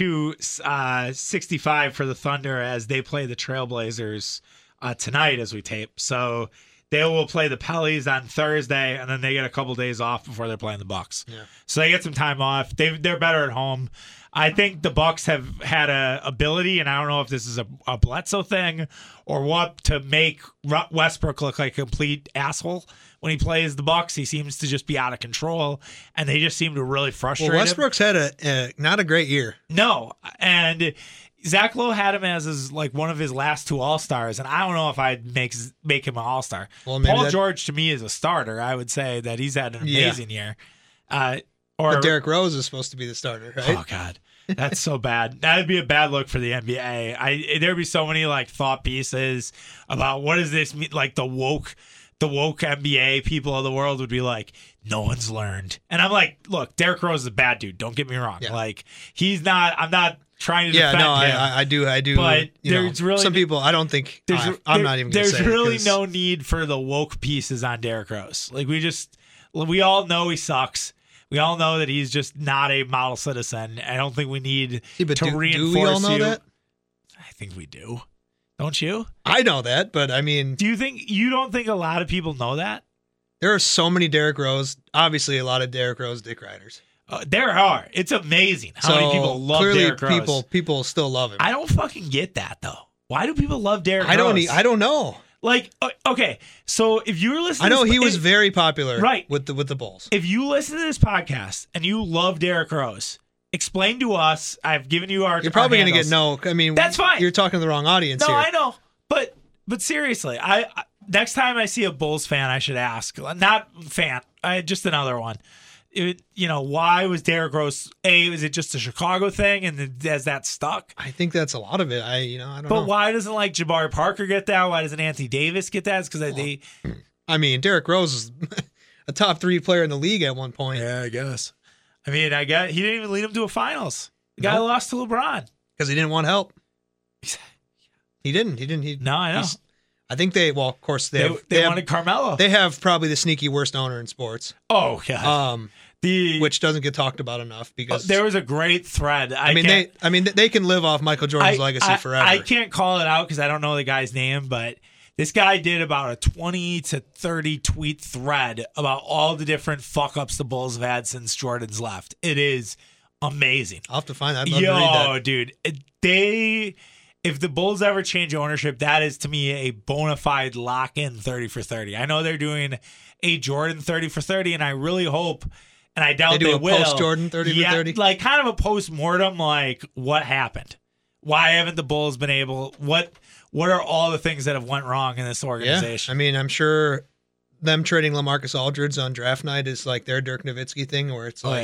72-65 for the Thunder as they play the Trailblazers tonight as we tape. So they will play the Pellies on Thursday, and then they get a couple days off before they're playing the Bucks. Yeah. So they get some time off. They're better at home. I think the Bucks have had a ability, and I don't know if this is a Bledsoe thing or what, to make Westbrook look like a complete asshole when he plays the Bucks. He seems to just be out of control, and they just seem to really frustrate him. Westbrook's had not a great year. No, and Zach Lowe had him as one of his last 2 All-Stars, and I don't know if I'd make him an All-Star. Well, Paul George, to me, is a starter. I would say that he's had an amazing year. But Derrick Rose is supposed to be the starter, right? Oh, God. That's so bad. That would be a bad look for the NBA. There'd be so many thought pieces about what does this mean, the woke NBA people of the world would be like, no one's learned. And I'm like, look, Derrick Rose is a bad dude. Don't get me wrong. Yeah. He's not. I'm not trying to defend him. I do. But there's really some people. I don't think. I'm not even. There's really no need for the woke pieces on Derrick Rose. We all know he sucks. We all know that he's just not a model citizen. I don't think we need to reinforce do we all know you. That? I think we do. Don't you? I know that, but I mean, you don't think a lot of people know that? There are so many Derrick Rose. Obviously, a lot of Derrick Rose dick riders. There are. It's amazing how many people love Derrick Rose. People still love him. I don't fucking get that though. Why do people love Derrick Rose? I don't know. Like, okay, so if you were listening, I know he was very popular, right, with the Bulls. If you listen to this podcast and you love Derrick Rose, explain to us. I've given you our. You're probably going to get no. I mean, that's fine. You're talking to the wrong audience. No, here. I know, but seriously, I next time I see a Bulls fan, I should ask. Not fan, just another one. Why was Derrick Rose? Was it just a Chicago thing, and has that stuck? I think that's a lot of it. I don't know. But why doesn't Jabari Parker get that? Why doesn't Anthony Davis get that? It's because I mean, Derrick Rose is a top 3 player in the league at one point. Yeah, I guess. I mean, he didn't even lead him to a finals. The guy lost to LeBron because he didn't want help. He didn't. No, I know. I think of course they wanted Carmelo. They have probably the sneaky worst owner in sports. Oh yeah. Which doesn't get talked about enough because there was a great thread. They can live off Michael Jordan's legacy forever. I can't call it out because I don't know the guy's name, but this guy did about a 20 to 30 tweet thread about all the different fuck ups the Bulls have had since Jordan's left. It is amazing. I'll have to find that. I'd love to read that. Dude, if the Bulls ever change ownership, that is to me a bona fide lock in 30 for 30. I know they're doing a Jordan 30 for 30, and I really hope. And I doubt they will. Post Jordan 30 for 30? Like kind of a post-mortem, like what happened? Why haven't the Bulls been able? What are all the things that have went wrong in this organization? Yeah. I mean, I'm sure them trading LaMarcus Aldridge on draft night is like their Dirk Nowitzki thing where it's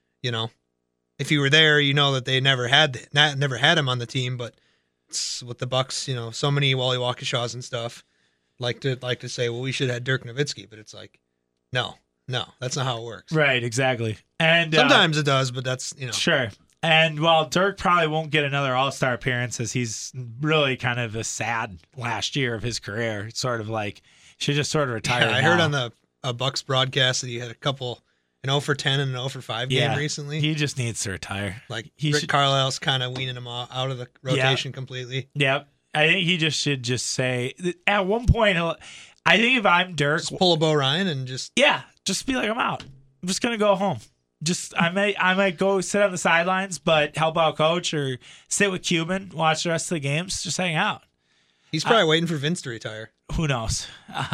if you were there, that they never had him on the team, but it's with the Bucks, so many Wally Waukeshaws and stuff like to say, well, we should have Dirk Nowitzki, but it's like, no, that's not how it works. Right, exactly. And sometimes it does, but that's sure. And while Dirk probably won't get another All-Star appearance, as he's really kind of a sad last year of his career, it's sort of like should just sort of retire. Yeah, I heard on the Bucks broadcast that he had a couple. An 0 for 10 and an 0 for 5 game recently. He just needs to retire. Like Rick Carlisle's kind of weaning him out of the rotation completely. Yep. I think he should say at one point. I think if I'm Dirk, just pull a Bo Ryan and just be like, I'm out. I'm just gonna go home. I might go sit on the sidelines, but help out coach or sit with Cuban, watch the rest of the games, just hang out. He's probably waiting for Vince to retire. Who knows?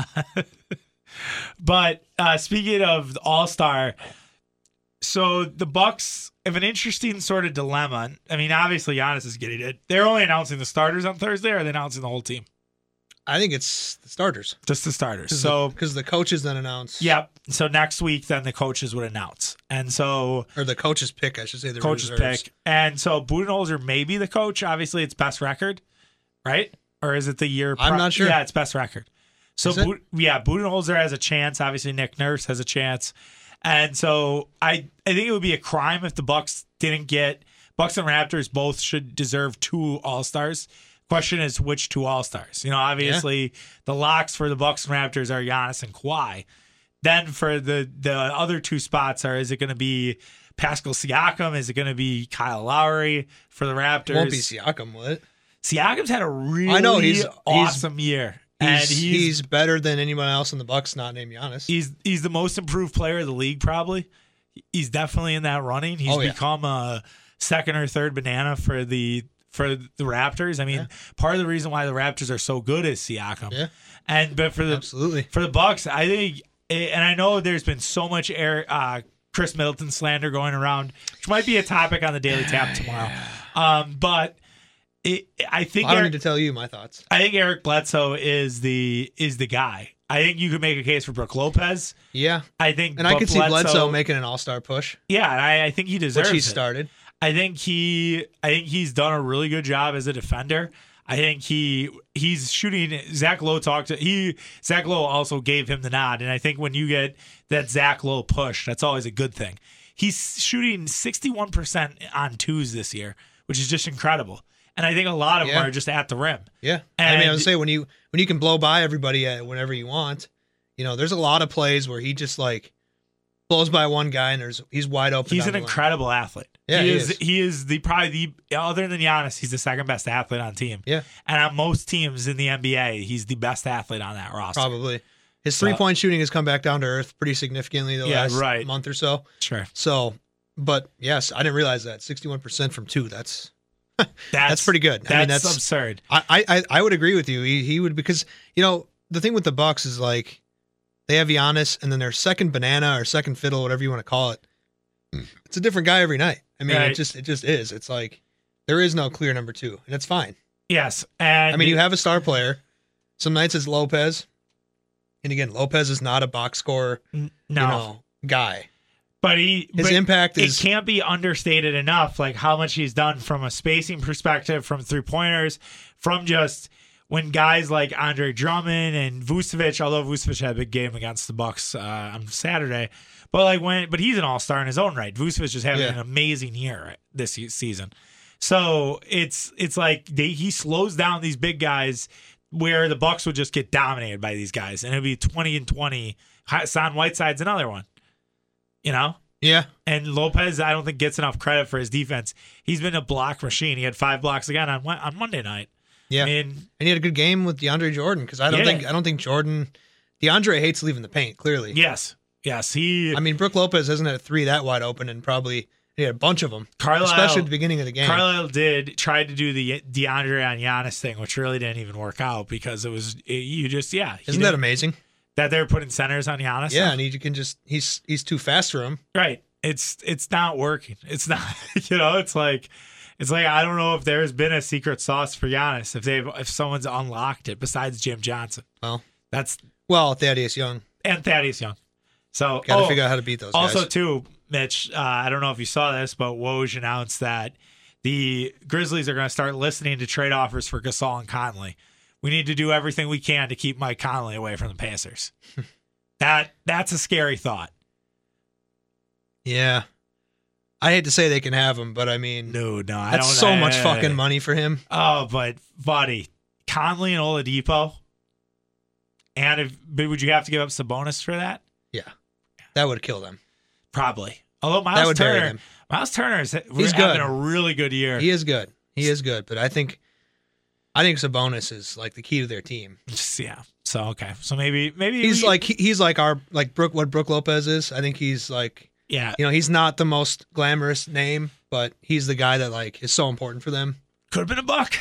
But speaking of the All-Star, so the Bucks have an interesting sort of dilemma. I mean, obviously Giannis is getting it. They're only announcing the starters on Thursday, or are they announcing the whole team? I think it's the starters. Just the starters. Because the coaches then announce. Yep. So next week, then the coaches would announce. And so. Or the coaches pick, I should say. The coaches reserves. Pick. And so Budenholzer may be the coach. Obviously, it's best record, right? Or is it the year? I'm not sure. Yeah, it's best record. So, Budenholzer has a chance. Obviously, Nick Nurse has a chance. And so I think it would be a crime if the Bucks didn't get – Bucks and Raptors both should deserve 2 All-Stars. Question is which 2 All-Stars. Obviously, the locks for the Bucks and Raptors are Giannis and Kawhi. Then for the other 2 spots is it going to be Pascal Siakam? Is it going to be Kyle Lowry for the Raptors? It won't be Siakam, will it? Siakam's had a really awesome year. He's better than anyone else in the Bucks, not named Giannis. He's the most improved player of the league, probably. He's definitely in that running. He's become a second or third banana for the Raptors. I mean, part of the reason why the Raptors are so good is Siakam. Yeah. But for the Bucks, I think, and I know there's been so much Chris Middleton slander going around, which might be a topic on the Daily Tap tomorrow. But. I don't need to tell you my thoughts. I think Eric Bledsoe is the guy. I think you could make a case for Brook Lopez. Yeah, I think, and I could see Bledsoe making an All-Star push. Yeah, and I think he deserves which he started. I think he's done a really good job as a defender. I think he's shooting. Zach Lowe Zach Lowe also gave him the nod, and I think when you get that Zach Lowe push, that's always a good thing. He's shooting 61% on 2s this year, which is just incredible. And I think a lot of them are just at the rim. Yeah. I would say when you can blow by everybody whenever you want, there's a lot of plays where he just blows by one guy and he's wide open. He's an incredible athlete. Yeah, he is probably other than Giannis, he's the second best athlete on the team. Yeah. And on most teams in the NBA, he's the best athlete on that roster. Probably. His 3-point shooting has come back down to earth pretty significantly the last month or so. Sure. So, but yes, I didn't realize that 61% from 2. That's pretty good. That's absurd. I would agree with you. He would, because the thing with the Bucks is like they have Giannis and then their second banana or second fiddle, whatever you want to call it. It's a different guy every night. I mean, it just is. It's like there is no clear number 2, and it's fine. Yes, and you have a star player. Some nights it's Lopez. And again, Lopez is not a box scorer, guy. But his impact is. It can't be understated enough, like how much he's done from a spacing perspective, from 3-pointers, from just when guys like Andre Drummond and Vucevic, although Vucevic had a big game against the Bucks on Saturday, but he's an all-star in his own right. Vucevic is having an amazing year this season. So it's like he slows down these big guys, where the Bucks would just get dominated by these guys, and it'd be 20-20. Hassan Whiteside's another one, Yeah. And Lopez, I don't think gets enough credit for his defense. He's been a block machine. He had 5 blocks again on Monday night. Yeah, and he had a good game with DeAndre Jordan because I don't think DeAndre hates leaving the paint. Clearly, yes. Brook Lopez hasn't had a 3 that wide open, and probably. He had a bunch of them, especially at the beginning of the game. Carlisle tried to do the DeAndre on Giannis thing, which really didn't even work out because Isn't that amazing? That they're putting centers on Giannis? Yeah, and you can just he's too fast for him. Right. It's not working. It's not. It's like I don't know if there's been a secret sauce for Giannis if someone's unlocked it besides Jim Johnson. Well, Thaddeus Young. So got to figure out how to beat those guys. Also, too, Mitch, I don't know if you saw this, but Woj announced that the Grizzlies are going to start listening to trade offers for Gasol and Conley. We need to do everything we can to keep Mike Conley away from the Pacers. That's a scary thought. Yeah. I hate to say they can have him, but I mean... No, that's so much fucking money for him. Oh, but, buddy, Conley and Oladipo, but would you have to give up Sabonis for that? Yeah. That would kill them. Probably. Although Miles Turner's having a really good year. He is good. But I think Sabonis is like the key to their team. Yeah. So okay. So maybe he's like our what Brook Lopez is. I think he's like he's not the most glamorous name, but he's the guy that is so important for them. Could have been a buck.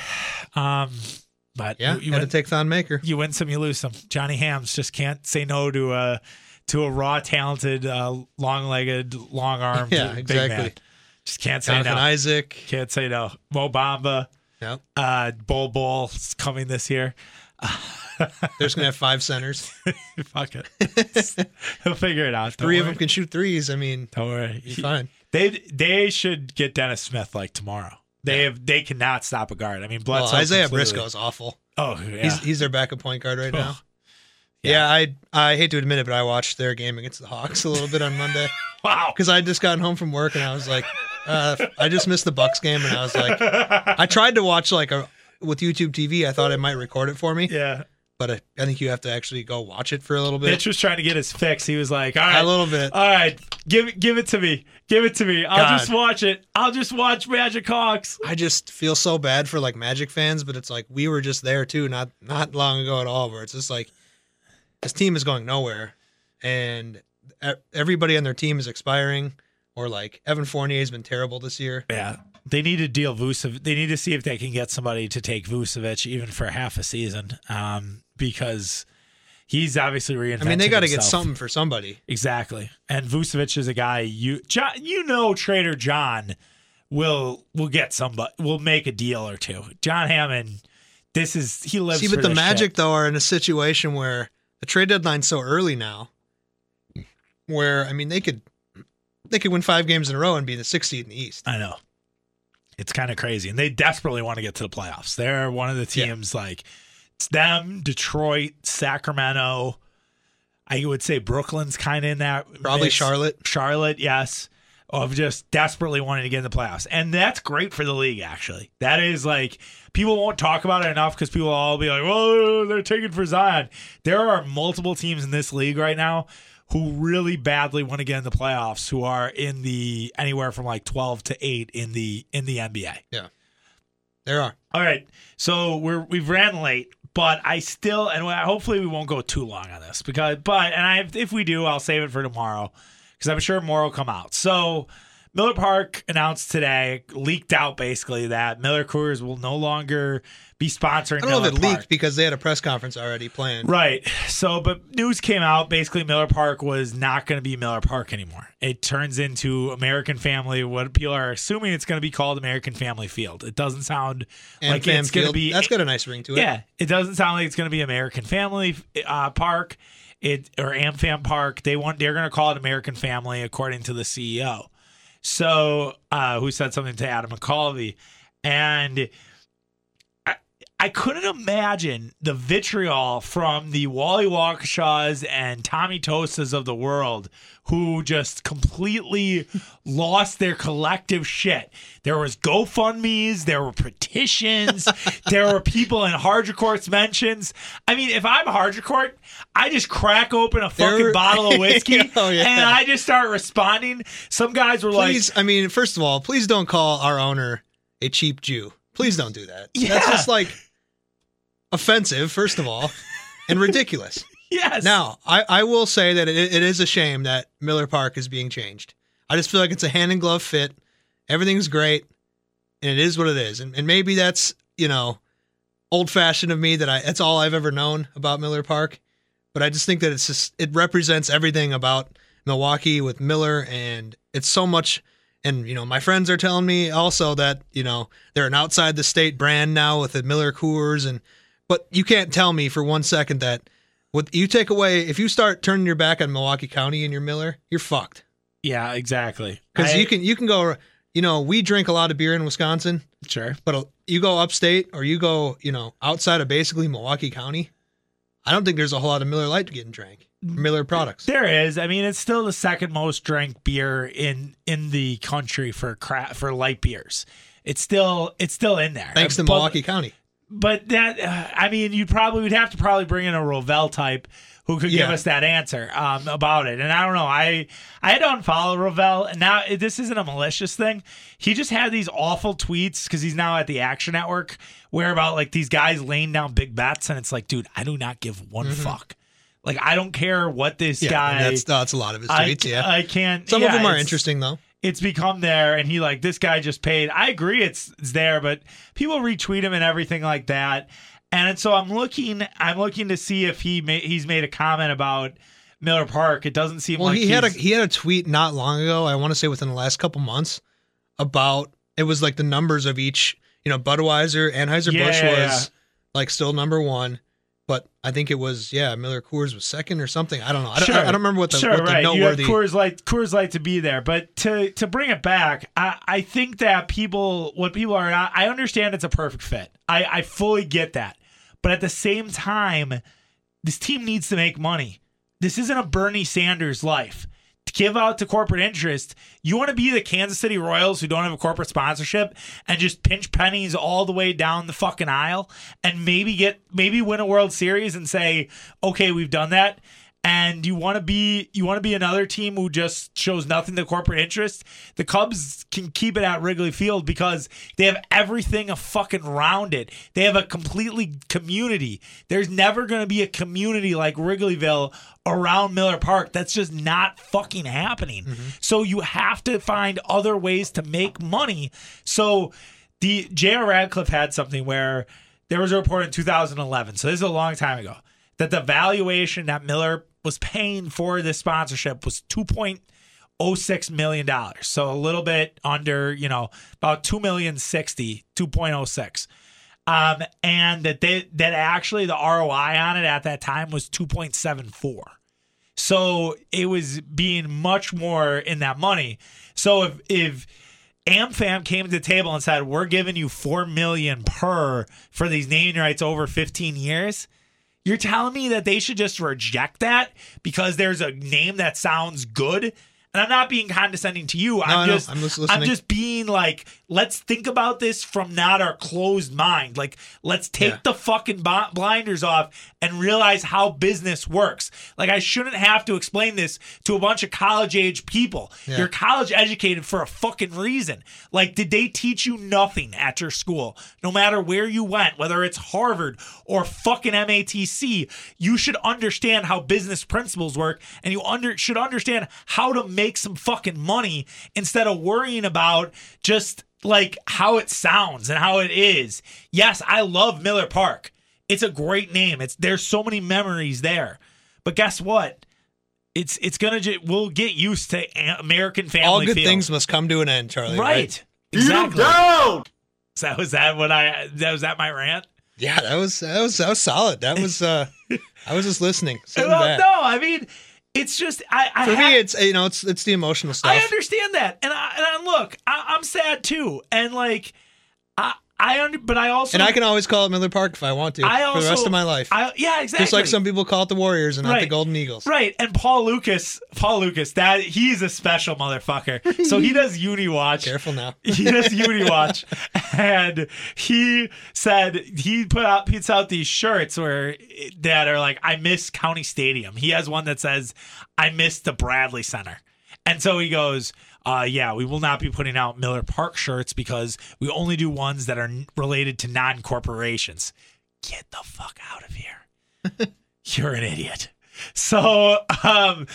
But you had to take Thon Maker. You win some, you lose some. Johnny Hams just can't say no to a raw, talented, long-legged, long-armed big man. Just can't say Jonathan no. Isaac. Can't say no. Mo Bamba. Yep. Bol is coming this year. They're just going to have 5 centers. Fuck it. He'll figure it out. 3 of them can shoot threes. I mean, don't worry. He's fine. They should get Dennis Smith tomorrow. They cannot stop a guard. I mean, Isaiah Briscoe is awful. Oh, yeah. He's their backup point guard right now. Yeah, I hate to admit it, but I watched their game against the Hawks a little bit on Monday. Wow. Because I had just gotten home from work and I was like, I just missed the Bucks game, and I was like, I tried to watch with YouTube TV. I thought it might record it for me. Yeah. But I think you have to actually go watch it for a little bit. Mitch was trying to get his fix. He was like, all right. A little bit. All right. Give it to me. Give it to me. I'll just watch it. I'll just watch Magic Hawks. I just feel so bad for Magic fans, but it's like we were just there too, not long ago at all, where it's just like this team is going nowhere and everybody on their team is expiring, or Evan Fournier has been terrible this year. Yeah. They need to deal Vucevic. They need to see if they can get somebody to take Vucevic even for half a season, because he's obviously reinvented himself. They got to get something for somebody. Exactly. And Vucevic is a guy Trader John will get somebody, will make a deal or two. John Hammond, he lives. See, but the Magic though are in a situation where the trade deadline's so early now, where they could win 5 games in a row and be the 6th seed in the East. I know. It's kind of crazy. And they desperately want to get to the playoffs. They're one of the teams it's them, Detroit, Sacramento. I would say Brooklyn's kind of in that. Probably mix. Charlotte. Charlotte, yes. Of just desperately wanting to get in the playoffs. And that's great for the league, actually. That is people won't talk about it enough because people will all be like, oh, they're taking for Zion. There are multiple teams in this league right now who really badly want to get in the playoffs, who are in the anywhere from like 12-8 in the NBA. Yeah, there are. All right, so we've ran late, but I still, and hopefully we won't go too long on this if we do, I'll save it for tomorrow because I'm sure more will come out. So Miller Park announced today, leaked out basically, that Miller Coors will no longer be sponsoring Miller Park. I don't know if it leaked because they had a press conference already planned. Right. So, but news came out, basically Miller Park was not going to be Miller Park anymore. It turns into American Family, what people are assuming it's going to be called American Family Field. It doesn't sound like it's going to be. That's got a nice ring to it. Yeah. It doesn't sound like it's going to be American Family Park or AmFam Park. They're going to call it American Family, according to the CEO. So, who said something to Adam McCalvey. And I couldn't imagine the vitriol from the Wally Waukeshaws and Tommy Tosas of the world who just completely lost their collective shit. There was GoFundMes, there were petitions, there were people in Hargecourt's mentions. I mean, if I'm Hargecourt, I just crack open a fucking bottle of whiskey and I just start responding. Some guys were first of all, please don't call our owner a cheap Jew. Please don't do that. Yeah. That's just like offensive, first of all, and ridiculous. Yes. Now, I will say that it is a shame that Miller Park is being changed. I just feel like it's a hand-in-glove fit. Everything's great, and it is what it is. And maybe that's, old-fashioned of me, that's all I've ever known about Miller Park. But I just think that it represents everything about Milwaukee with Miller, and it's so much. And, my friends are telling me also that, they're an outside-the-state brand now with the Miller Coors. But you can't tell me for 1 second that if you start turning your back on Milwaukee County and your Miller, you're fucked. Yeah, exactly. Because you can go, we drink a lot of beer in Wisconsin. Sure. But you go upstate or you go, outside of basically Milwaukee County, I don't think there's a whole lot of Miller Lite getting drank. Miller products. There is. I mean, it's still the second most drank beer in the country for light beers. It's still in there. Thanks to Milwaukee County. But that, we'd have to bring in a Rovell type who could give us that answer about it. And I don't know. I had to unfollow Rovell, and now this isn't a malicious thing. He just had these awful tweets because he's now at the Action Network, where about like these guys laying down big bets, and it's like, dude, I do not give one fuck. Like, I don't care what this guy. That's a lot of his tweets. I can't. Some of them are interesting though. It's become there, and this guy just paid. I agree, it's there, but people retweet him and everything like that. And so I'm looking to see if he's made a comment about Miller Park. It doesn't seem like he had a tweet not long ago. I want to say within the last couple months about it was like the numbers of each. Budweiser, Anheuser-Busch was like still number one. But I think it was, Miller Coors was second or something. I don't know. I don't remember what the noteworthy. You have Coors Light to be there. But to bring it back, I think that I understand it's a perfect fit. I fully get that. But at the same time, this team needs to make money. This isn't a Bernie Sanders life. To give out to corporate interest, you want to be the Kansas City Royals who don't have a corporate sponsorship and just pinch pennies all the way down the fucking aisle and maybe win a World Series and say, okay, we've done that. And you want to be another team who just shows nothing to corporate interest. The Cubs can keep it at Wrigley Field because they have everything a fucking round it. They have a completely community. There's never going to be a community like Wrigleyville around Miller Park. That's just not fucking happening. Mm-hmm. So you have to find other ways to make money. So the J.R. Radcliffe had something where there was a report in 2011. So this is a long time ago, that the valuation that Miller was paying for this sponsorship was $2.06 million. So a little bit under, about $2,060,000, 2.06. And that actually the ROI on it at that time was 2.74. So it was being much more in that money. So if AmFam came to the table and said, we're giving you $4 million per for these naming rights over 15 years, you're telling me that they should just reject that because there's a name that sounds good And I'm not being condescending to you. I'm just being like, let's think about this from not our closed mind. Like, let's take the fucking blinders off and realize how business works. Like, I shouldn't have to explain this to a bunch of college-age people. Yeah. You're college educated for a fucking reason. Like, did they teach you nothing at your school? No matter where you went, whether it's Harvard or fucking MATC, you should understand how business principles work, and you should understand how to make some fucking money instead of worrying about just like how it sounds and how it is. Yes, I love Miller Park. It's a great name. There's so many memories there. But guess what? We'll get used to American Family All good Field. Things must come to an end, Charlie. Right? Exactly. You don't. So was that my rant? Yeah, that was solid. That was I was just listening. No, I mean, it's just me. It's it's the emotional stuff. I understand that, and look, I'm sad too, and like but I also I can always call it Miller Park if I want to for the rest of my life. Yeah, exactly. Just like some people call it the Warriors and not the Golden Eagles. Right. And Paul Lucas, that he's a special motherfucker. So he does UniWatch. Careful now. He does UniWatch, and he said he puts out these shirts that are like, I miss County Stadium. He has one that says, I miss the Bradley Center. And so he goes, we will not be putting out Miller Park shirts because we only do ones that are related to non-corporations. Get the fuck out of here. You're an idiot. So, I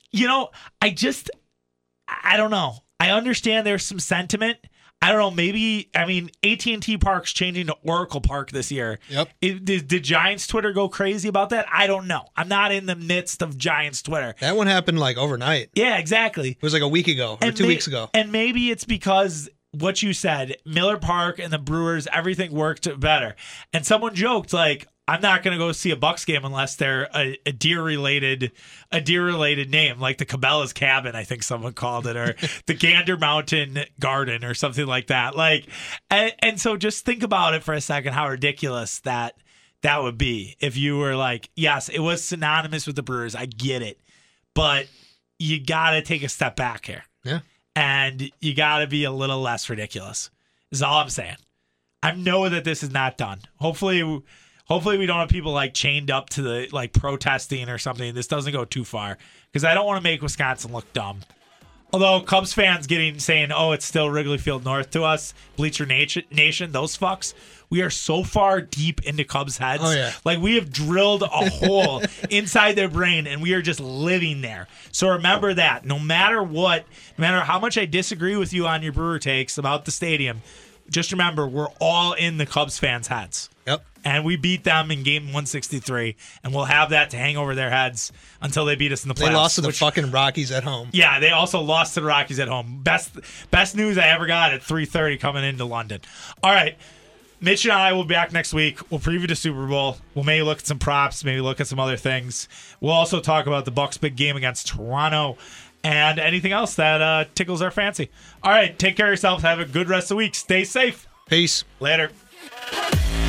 don't know. I understand there's some sentiment. I don't know. Maybe, AT&T Park's changing to Oracle Park this year. Yep. Did Giants Twitter go crazy about that? I don't know. I'm not in the midst of Giants Twitter. That one happened like overnight. Yeah, exactly. It was like a week ago or 2 weeks ago. And maybe it's because what you said, Miller Park and the Brewers, everything worked better. And someone joked like, I'm not going to go see a Bucks game unless they're a deer-related name, like the Cabela's Cabin, I think someone called it, or the Gander Mountain Garden or something like that. Like, and so just think about it for a second, how ridiculous that would be if you were like, yes, it was synonymous with the Brewers. I get it, but you got to take a step back here. Yeah, and you got to be a little less ridiculous. Is all I'm saying. I know that this is not done. Hopefully we don't have people like chained up to the like protesting or something. This doesn't go too far because I don't want to make Wisconsin look dumb. Although Cubs fans saying, oh, it's still Wrigley Field North to us, Bleacher Nation, those fucks. We are so far deep into Cubs heads. Oh, yeah. Like we have drilled a hole inside their brain and we are just living there. So remember that. No matter how much I disagree with you on your Brewer takes about the stadium, just remember we're all in the Cubs fans' heads. Yep. And we beat them in game 163, and we'll have that to hang over their heads until they beat us in the playoffs. They lost to the fucking Rockies at home. Yeah, they also lost to the Rockies at home. Best news I ever got at 3:30 coming into London. All right, Mitch and I will be back next week. We'll preview the Super Bowl. We'll maybe look at some props, maybe look at some other things. We'll also talk about the Bucs' big game against Toronto and anything else that tickles our fancy. All right, take care of yourselves. Have a good rest of the week. Stay safe. Peace. Later.